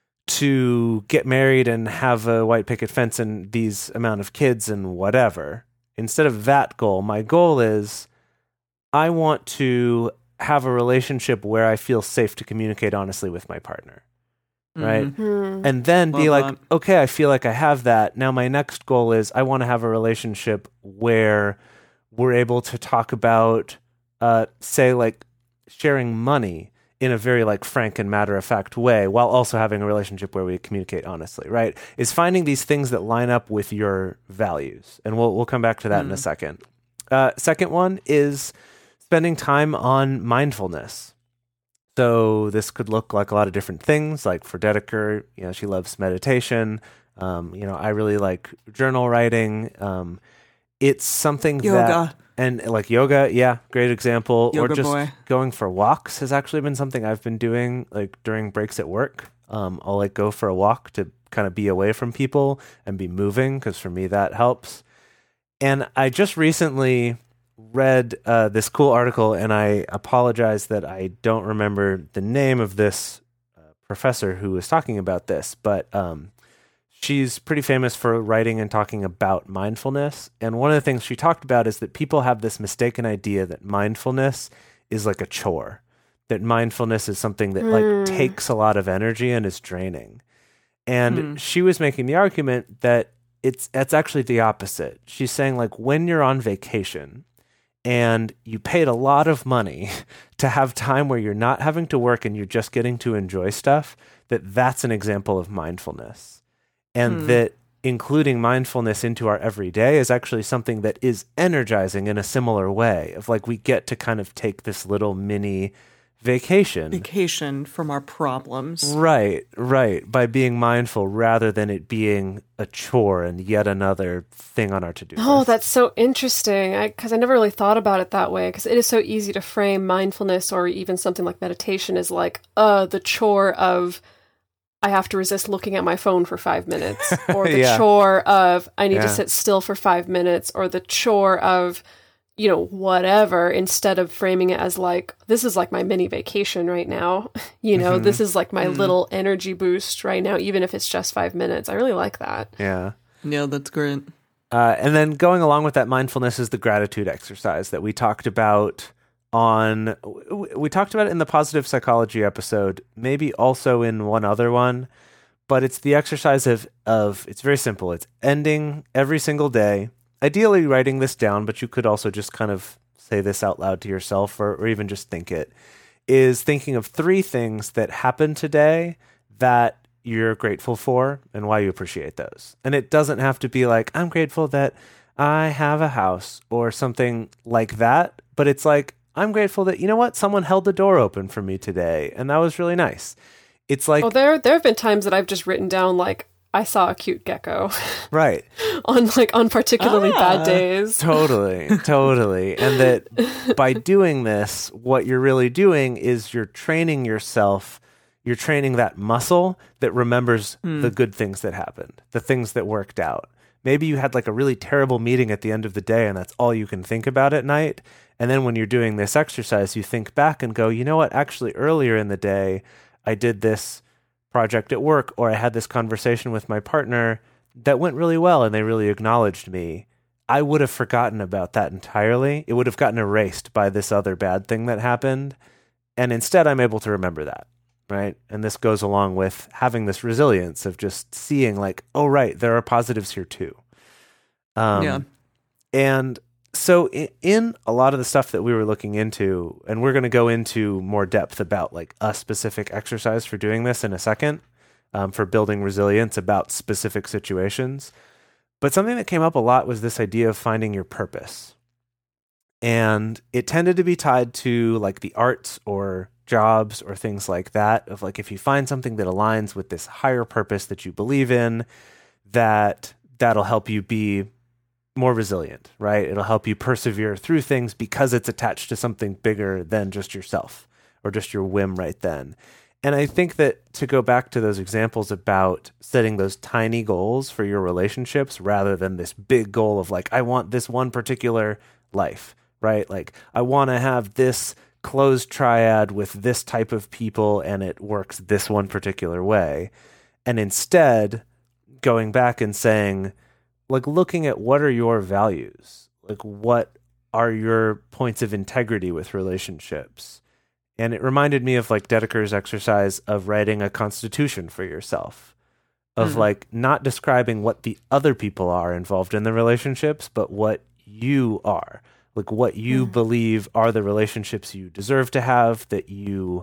to get married and have a white picket fence and these amount of kids and whatever, instead of that goal, my goal is I want to have a relationship where I feel safe to communicate honestly with my partner. Right. And then be like, okay, I feel like I have that. Now my next goal is I want to have a relationship where we're able to talk about, say, like sharing money in a very like frank and matter of fact way, while also having a relationship where we communicate honestly, right? Is finding these things that line up with your values. And we'll come back to that in a second. Second one is spending time on mindfulness. So this could look like a lot of different things. Like for Dedeker, she loves meditation. I really like journal writing. It's something yoga. And like yoga, yeah, great example. Yoga or just boy. Going for walks has actually been something I've been doing like during breaks at work. I'll like go for a walk to kind of be away from people and be moving, because for me that helps. And I just recently read this cool article, and I apologize that I don't remember the name of this professor who was talking about this, but she's pretty famous for writing and talking about mindfulness. And one of the things she talked about is that people have this mistaken idea that mindfulness is like a chore, that mindfulness is something that like takes a lot of energy and is draining. And she was making the argument that it's actually the opposite. She's saying like when you're on vacation and you paid a lot of money to have time where you're not having to work and you're just getting to enjoy stuff, that's an example of mindfulness. And that including mindfulness into our everyday is actually something that is energizing in a similar way, of like we get to kind of take this little mini vacation from our problems. Right. By being mindful rather than it being a chore and yet another thing on our to-do list. Oh, that's so interesting. Because I never really thought about it that way. Because it is so easy to frame mindfulness or even something like meditation as like, the chore of I have to resist looking at my phone for 5 minutes, or the Yeah. chore of I need Yeah. to sit still for 5 minutes, or the chore of whatever, instead of framing it as like, this is like my mini vacation right now. This is like my little energy boost right now, even if it's just 5 minutes. I really like that. Yeah. Yeah, that's great. And then going along with that mindfulness is the gratitude exercise that we talked about we talked about it in the positive psychology episode, maybe also in one other one, but it's the exercise of it's very simple. It's ending every single day, ideally writing this down, but you could also just kind of say this out loud to yourself or even just think it, is thinking of 3 things that happened today that you're grateful for and why you appreciate those. And it doesn't have to be like, I'm grateful that I have a house or something like that, but it's like, I'm grateful that, someone held the door open for me today, and that was really nice. It's like... Oh, there have been times that I've just written down, like, I saw a cute gecko. Right. on particularly bad days. Totally. And that by doing this, what you're really doing is you're training yourself, you're training that muscle that remembers the good things that happened, the things that worked out. Maybe you had like a really terrible meeting at the end of the day and that's all you can think about at night. And then when you're doing this exercise, you think back and go, you know what, actually earlier in the day, I did this project at work, or I had this conversation with my partner that went really well and they really acknowledged me. I would have forgotten about that entirely. It would have gotten erased by this other bad thing that happened. And instead, I'm able to remember that, right? And this goes along with having this resilience of just seeing like, oh, right, there are positives here too. Yeah. And so in a lot of the stuff that we were looking into, and we're going to go into more depth about like a specific exercise for doing this in a second, for building resilience about specific situations. But something that came up a lot was this idea of finding your purpose. And it tended to be tied to like the arts or jobs or things like that, of like if you find something that aligns with this higher purpose that you believe in, that'll help you be more resilient, right? It'll help you persevere through things because it's attached to something bigger than just yourself or just your whim right then. And I think that to go back to those examples about setting those tiny goals for your relationships rather than this big goal of like, I want this one particular life, right? Like I want to have this closed triad with this type of people and it works this one particular way. And instead going back and saying, like looking at what are your values, like what are your points of integrity with relationships. And it reminded me of like Dedeker's exercise of writing a constitution for yourself, of like not describing what the other people are involved in the relationships, but what you are, like what you believe are the relationships you deserve to have, that you,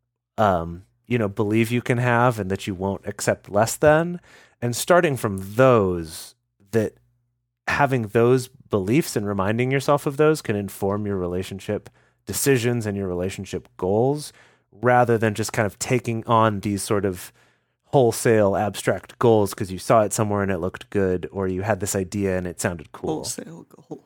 believe you can have and that you won't accept less than. And starting from those, that having those beliefs and reminding yourself of those can inform your relationship decisions and your relationship goals, rather than just kind of taking on these sort of wholesale abstract goals because you saw it somewhere and it looked good, or you had this idea and it sounded cool. Wholesale goal.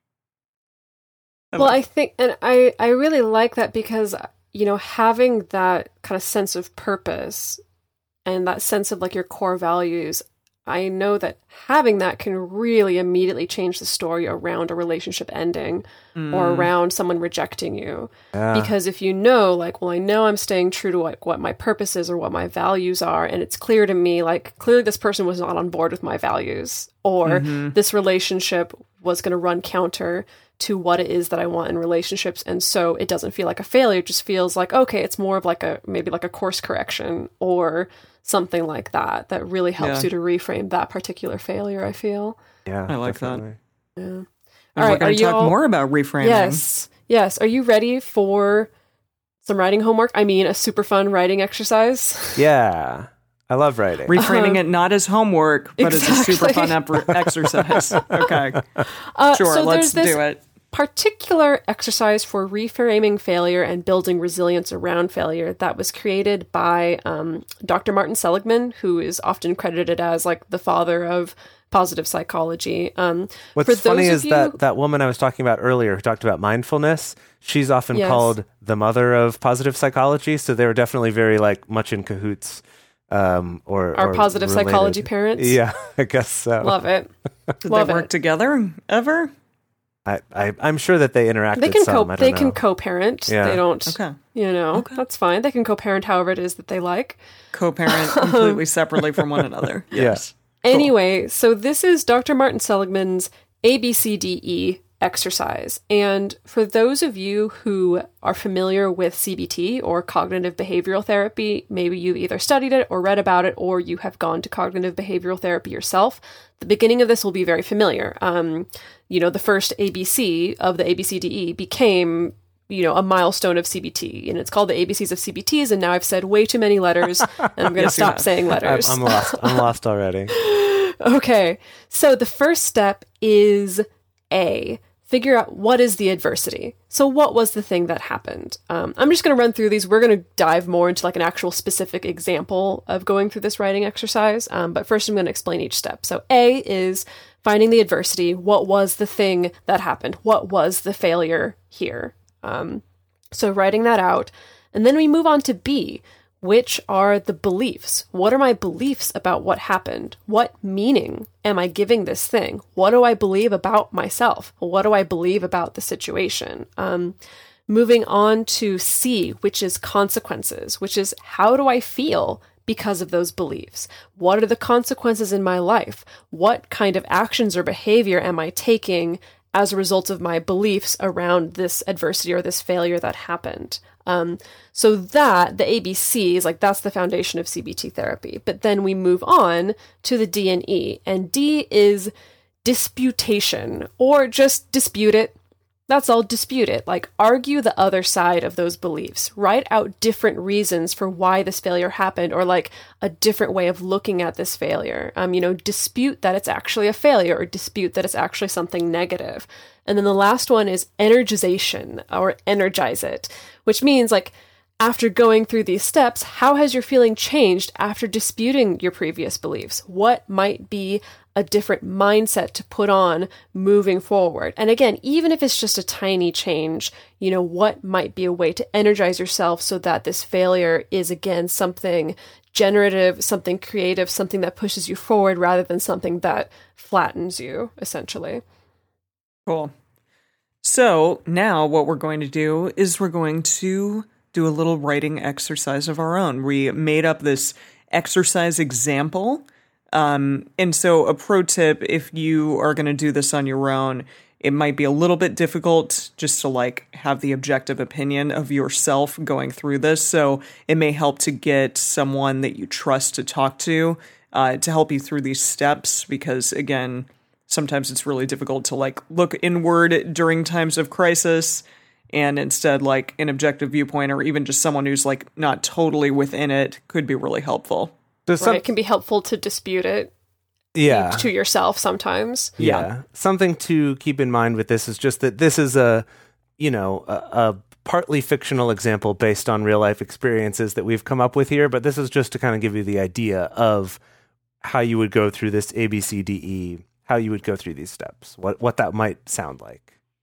Well, I think, and I really like that because, having that kind of sense of purpose and that sense of like your core values, I know that having that can really immediately change the story around a relationship ending or around someone rejecting you. Yeah. Because if you know, like, well, I know I'm staying true to like what my purpose is or what my values are, and it's clear to me, like, clearly this person was not on board with my values, or this relationship was going to run counter to what it is that I want in relationships, and so it doesn't feel like a failure. It just feels like, okay, it's more of like maybe like a course correction or something like that really helps you to reframe that particular failure, I feel. Yeah, I like definitely. that. Yeah. And All we're right, going to talk more about reframing. Yes. Are you ready for some writing homework? I mean, a super fun writing exercise? Yeah. I love writing. Reframing it not as homework, but as a super Exactly. fun exercise. Okay. Sure, so let's there's this do it. particular exercise for reframing failure and building resilience around failure that was created by Dr. Martin Seligman, who is often credited as like the father of positive psychology. What's funny is that woman I was talking about earlier who talked about mindfulness, she's often called the mother of positive psychology. So they were definitely very like much in cahoots. Or positive related. psychology parents. Yeah, I guess so. Love it. Did Love they work it. together ever? I'm sure that they interacted. They can some. I don't they know. can co-parent. Yeah. They don't. Okay. That's fine. They can co-parent however it is that they like. Co-parent completely separately from one another. Yes. Anyway, so this is Dr. Martin Seligman's ABCDE exercise. And for those of you who are familiar with CBT or cognitive behavioral therapy, maybe you've either studied it or read about it, or you have gone to cognitive behavioral therapy yourself, the beginning of this will be very familiar. The first ABC of the ABCDE became a milestone of CBT, and it's called the ABCs of CBTs. And now I've said way too many letters, and I'm going to stop saying letters. I'm lost. I'm lost already. Okay. So the first step is A, figure out what is the adversity. So what was the thing that happened? I'm just going to run through these. We're going to dive more into like an actual specific example of going through this writing exercise. But first I'm going to explain each step. So A is finding the adversity. What was the thing that happened? What was the failure here? So writing that out. And then we move on to B, which are the beliefs. What are my beliefs about what happened? What meaning am I giving this thing? What do I believe about myself? What do I believe about the situation? Moving on to C, which is consequences, which is how do I feel because of those beliefs? What are the consequences in my life? What kind of actions or behavior am I taking as a result of my beliefs around this adversity or this failure that happened? So that, the ABC, is like, that's the foundation of CBT therapy. But then we move on to the D and E. And D is disputation, or just dispute it. That's all, dispute it. Like, argue the other side of those beliefs. Write out different reasons for why this failure happened, or like a different way of looking at this failure. Dispute that it's actually a failure, or dispute that it's actually something negative. And then the last one is energization, or energize it, which means like, after going through these steps, how has your feeling changed after disputing your previous beliefs? What might be a different mindset to put on moving forward? And again, even if it's just a tiny change, what might be a way to energize yourself so that this failure is, again, something generative, something creative, something that pushes you forward rather than something that flattens you, essentially. Cool. So now what we're going to do is we're going to do a little writing exercise of our own. We made up this exercise example. And so a pro tip, if you are going to do this on your own, it might be a little bit difficult just to like have the objective opinion of yourself going through this. So it may help to get someone that you trust to talk to help you through these steps, because again, sometimes it's really difficult to like look inward during times of crisis, and instead like an objective viewpoint or even just someone who's like not totally within it could be really helpful. So It can be helpful to dispute it to yourself sometimes. Yeah. Something to keep in mind with this is just that this is a partly fictional example based on real life experiences that we've come up with here, but this is just to kind of give you the idea of how you would go through this ABCDE, how you would go through these steps, what that might sound like.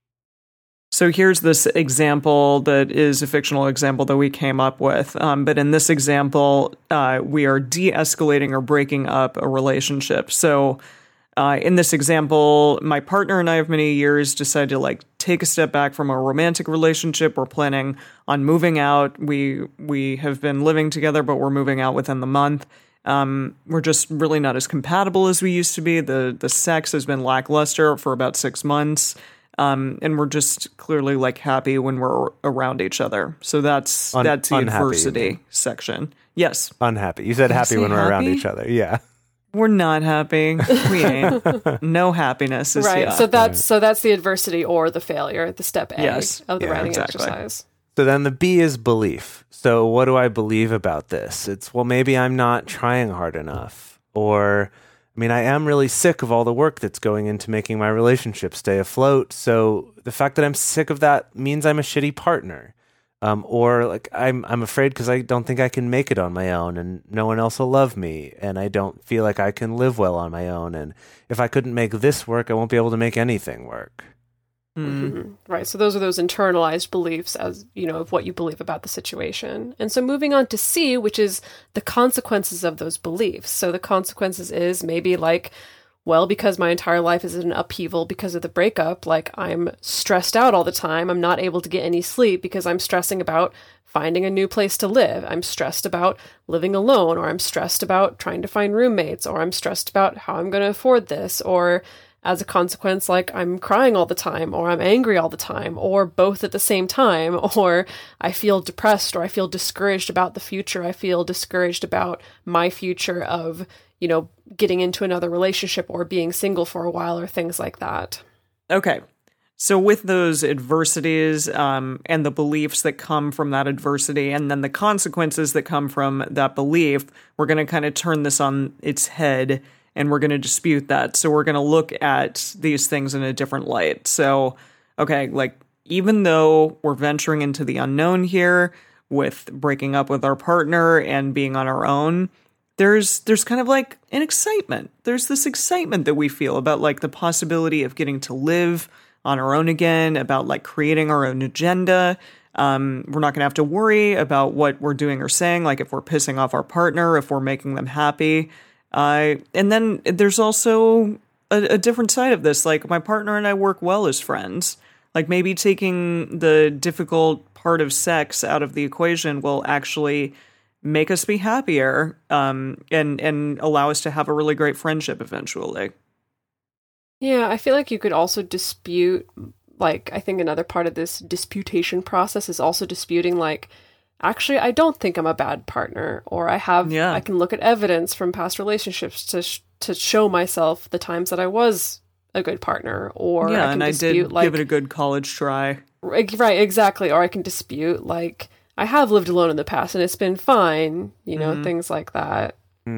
So here's this example that is a fictional example that we came up with. But in this example, we are de-escalating or breaking up a relationship. So in this example, my partner and I of many years decided to like take a step back from a romantic relationship. We're planning on moving out. We have been living together, but we're moving out within the month. We're just really not as compatible as we used to be. The sex has been lackluster for about 6 months. And we're just clearly like happy when we're around each other. So that's the adversity section. Yes. Unhappy. You said happy when we're around each other. Yeah. We're not happy. We ain't. No happiness is right. yeah. So that's the adversity or the failure, the step A of the writing exercise. So then the B is belief. So what do I believe about this? It's, well, maybe I'm not trying hard enough, or mean, I am really sick of all the work that's going into making my relationship stay afloat. So the fact that I'm sick of that means I'm a shitty partner. Or like I'm afraid because I don't think I can make it on my own and no one else will love me and I don't feel like I can live well on my own. And if I couldn't make this work, I won't be able to make anything work. Right. So those are those internalized beliefs as, of what you believe about the situation. And so moving on to C, which is the consequences of those beliefs. So the consequences is maybe like, well, because my entire life is in upheaval because of the breakup, like I'm stressed out all the time. I'm not able to get any sleep because I'm stressing about finding a new place to live. I'm stressed about living alone, or I'm stressed about trying to find roommates, or I'm stressed about how I'm going to afford this, or as a consequence, like I'm crying all the time, or I'm angry all the time, or both at the same time, or I feel depressed, or I feel discouraged about the future. I feel discouraged about my future of getting into another relationship or being single for a while or things like that. Okay. So with those adversities and the beliefs that come from that adversity and then the consequences that come from that belief, we're going to kind of turn this on its head and we're going to dispute that. So we're going to look at these things in a different light. So, okay, like even though we're venturing into the unknown here with breaking up with our partner and being on our own, there's kind of like an excitement. There's this excitement that we feel about like the possibility of getting to live on our own again, about like creating our own agenda. We're not going to have to worry about what we're doing or saying, like if we're pissing off our partner, if we're making them happy. And then there's also a different side of this. Like my partner and I work well as friends. Like maybe taking the difficult part of sex out of the equation will actually make us be happier, and allow us to have a really great friendship eventually. Yeah, I feel like you could also dispute, like, I think another part of this disputation process is also disputing, like, actually, I don't think I'm a bad partner, or I can look at evidence from past relationships to show myself the times that I was a good partner, or I can dispute, give it a good college try. Right, exactly. Or I can dispute, like, I have lived alone in the past and it's been fine, things like that.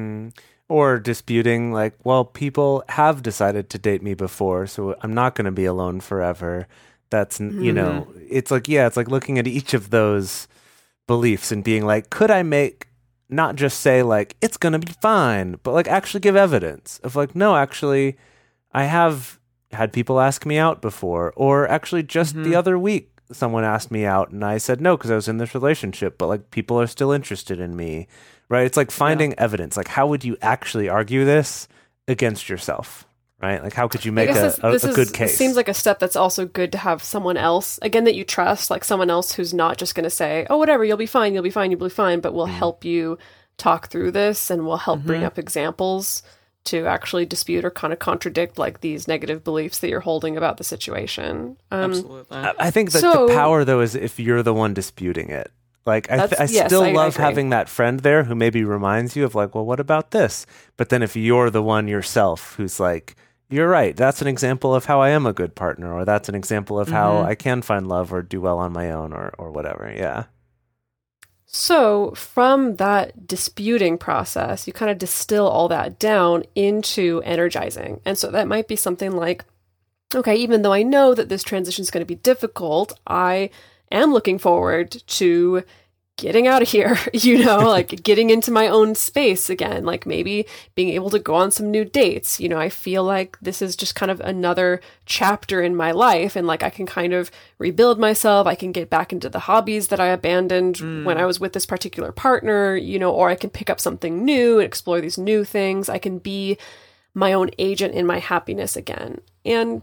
Or disputing, like, well, people have decided to date me before, so I'm not going to be alone forever. That's, it's like, it's like looking at each of those beliefs and being like, could I not just say, like, it's going to be fine, but, like, actually give evidence of, like, no, actually, I have had people ask me out before, or actually just the other week, someone asked me out and I said no because I was in this relationship, but like people are still interested in me, right? It's like finding evidence. Like how would you actually argue this against yourself, right? Like how could you make a good case? It seems like a step that's also good to have someone else, again, that you trust, like someone else who's not just going to say, oh, whatever, you'll be fine, but will help you talk through this and will help bring up examples to actually dispute or kind of contradict like these negative beliefs that you're holding about the situation. Absolutely. I think that the power though is if you're the one disputing it. Like I still love having that friend there who maybe reminds you of like, well, what about this? But then if you're the one yourself who's like, you're right, that's an example of how I am a good partner, or that's an example of how I can find love or do well on my own or whatever. Yeah. So from that disputing process, you kind of distill all that down into energizing. And so that might be something like, okay, even though I know that this transition is going to be difficult, I am looking forward to getting out of here, like getting into my own space again, like maybe being able to go on some new dates. I feel like this is just kind of another chapter in my life, and like I can kind of rebuild myself. I can get back into the hobbies that I abandoned when I was with this particular partner, or I can pick up something new and explore these new things. I can be my own agent in my happiness again. And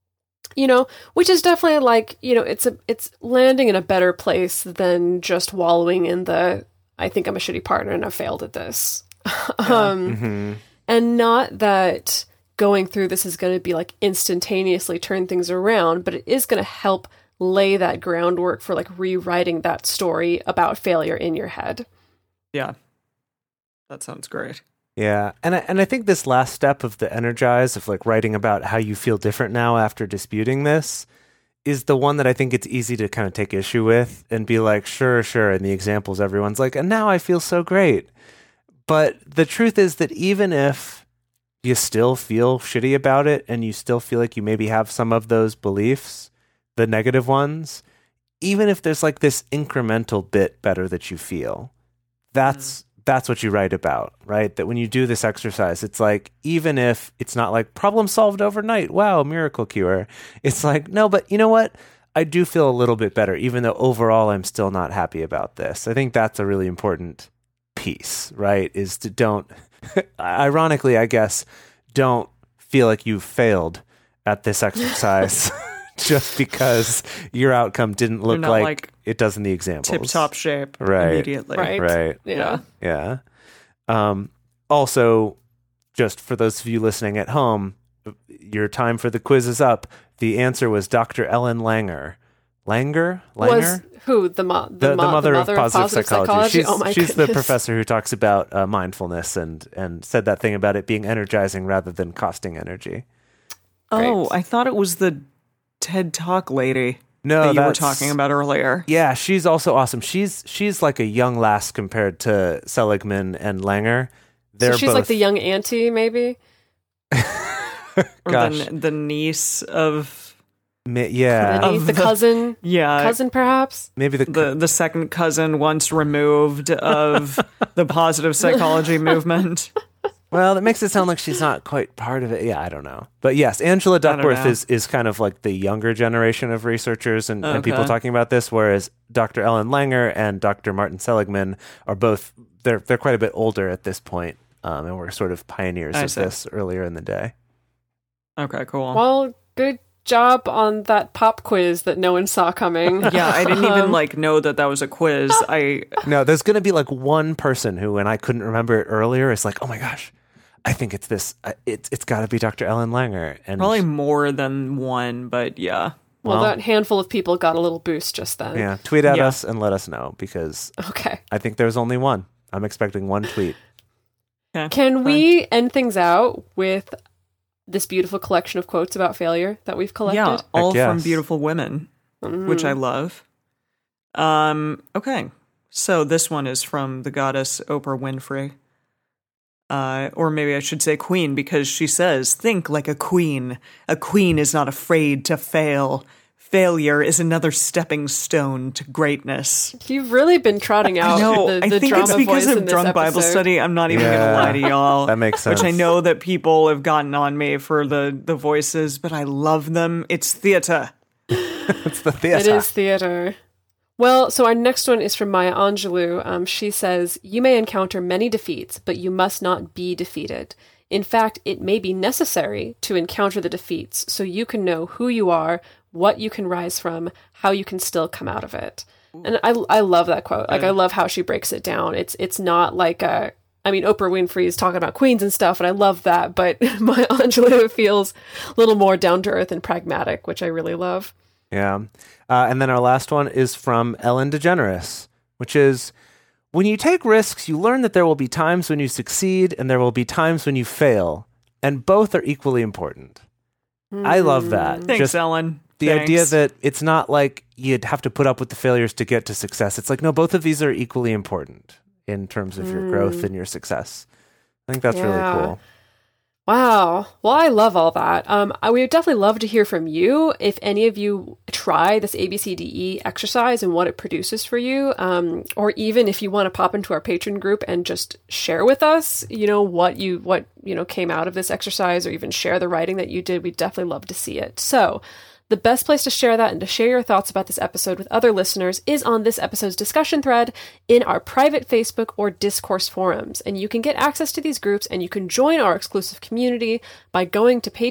which is definitely like, it's landing in a better place than just wallowing in the, I think I'm a shitty partner and I failed at this. And not that going through this is going to be like instantaneously turn things around, but it is going to help lay that groundwork for like rewriting that story about failure in your head. Yeah. That sounds great. Yeah, and I think this last step of the energize, of like writing about how you feel different now after disputing this, is the one that I think it's easy to kind of take issue with and be like, sure, and the examples everyone's like, and now I feel so great. But the truth is that even if you still feel shitty about it and you still feel like you maybe have some of those beliefs, the negative ones, even if there's like this incremental bit better that you feel, that's what you write about, right? That when you do this exercise, it's like, even if it's not like problem solved overnight, wow, miracle cure. It's like, no, but you know what? I do feel a little bit better, even though overall I'm still not happy about this. I think that's a really important piece, right? Is to don't, ironically, I guess, don't feel like you've failed at this exercise just because your outcome didn't look not, like it does in the examples. Tip-top shape Right. immediately. Right. Yeah. Yeah. Also, just for those of you listening at home, your time for the quiz is up. The answer was Dr. Ellen Langer. Langer? Was who? The mother of positive psychology. Oh my she's goodness. the professor who talks about mindfulness and said that thing about it being energizing rather than costing energy. Oh, Great. I thought it was the TED Talk lady No, that you were that's- talking about earlier. Yeah, she's also awesome. She's like a young lass compared to Seligman and Langer. So she's like the young auntie, maybe? Or Gosh. the niece of Yeah, The niece, the cousin, yeah, cousin perhaps? maybe the second cousin once removed of the positive psychology movement. Well, that makes it sound like she's not quite part of it. Yeah, I don't know. But yes, Angela Duckworth know. is kind of like the younger generation of researchers and people Okay. talking about this, whereas Dr. Ellen Langer and Dr. Martin Seligman are both, they're quite a bit older at this point, and were sort of pioneers I of see. this earlier in the day. Okay, cool. Well, good job on that pop quiz that no one saw coming. Yeah, I didn't even know that was a quiz. No, there's going to be like one person who, and I couldn't remember it earlier, is like, oh my gosh, I think it's this. It's got to be Dr. Ellen Langer. And Probably more than one, but yeah. Well, that handful of people got a little boost just then. yeah, tweet at Yeah. us and let us know, because Okay. I think there's only one. I'm expecting one tweet. Okay, Can fine. we end things out with this beautiful collection of quotes about failure that we've collected? Yeah, all Heck from yes. beautiful women, Mm. which I love. Okay, so this one is from the goddess Oprah Winfrey. Or maybe I should say queen, because she says, think like a queen. A queen is not afraid to fail. Failure is another stepping stone to greatness. You've really been trotting out No, the I think drama it's because voice of in this drunk Bible episode. study. I'm not even going to Yeah, lie to y'all. that makes sense. Which I know that people have gotten on me for the voices, but I love them. It's theater. It's the It theater. is theater. Well, so our next one is from Maya Angelou. She says, "You may encounter many defeats, but you must not be defeated. In fact, it may be necessary to encounter the defeats so you can know who you are, what you can rise from, how you can still come out of it." And I love that quote. Like, I love how she breaks it down. It's not like a... I mean, Oprah Winfrey is talking about queens and stuff, and I love that, but Maya Angelou feels a little more down-to-earth and pragmatic, which I really love. Yeah. And then our last one is from Ellen DeGeneres, which is, when you take risks, you learn that there will be times when you succeed and there will be times when you fail, and both are equally important. I love that. Thanks, Just Ellen. the Thanks. idea that it's not like you'd have to put up with the failures to get to success. It's like, no, both of these are equally important in terms of your growth and your success. I think that's Yeah. really cool. Wow. Well, I love all that. I would definitely love to hear from you if any of you try this ABCDE exercise and what it produces for you, or even if you want to pop into our patron group and just share with us, what came out of this exercise, or even share the writing that you did. We'd definitely love to see it. So, the best place to share that and to share your thoughts about this episode with other listeners is on this episode's discussion thread in our private Facebook or Discourse forums. And you can get access to these groups and you can join our exclusive community by going to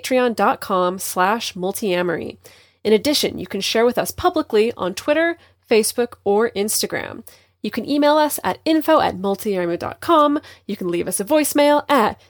patreon.com/multiamory. In addition, you can share with us publicly on Twitter, Facebook, or Instagram. You can email us at info@multiamory.com. You can leave us a voicemail at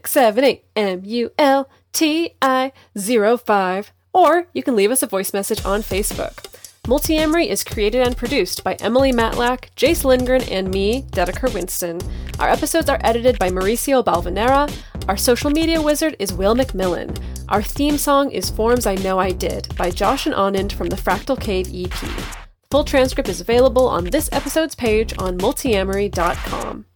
678-MULTI-05. Or you can leave us a voice message on Facebook. Multiamory is created and produced by Emily Matlack, Jace Lindgren, and me, Dedeker Winston. Our episodes are edited by Mauricio Balvanera. Our social media wizard is Will McMillan. Our theme song is Forms I Know I Did by Josh and Anand from the Fractal Cave EP. The full transcript is available on this episode's page on multiamory.com.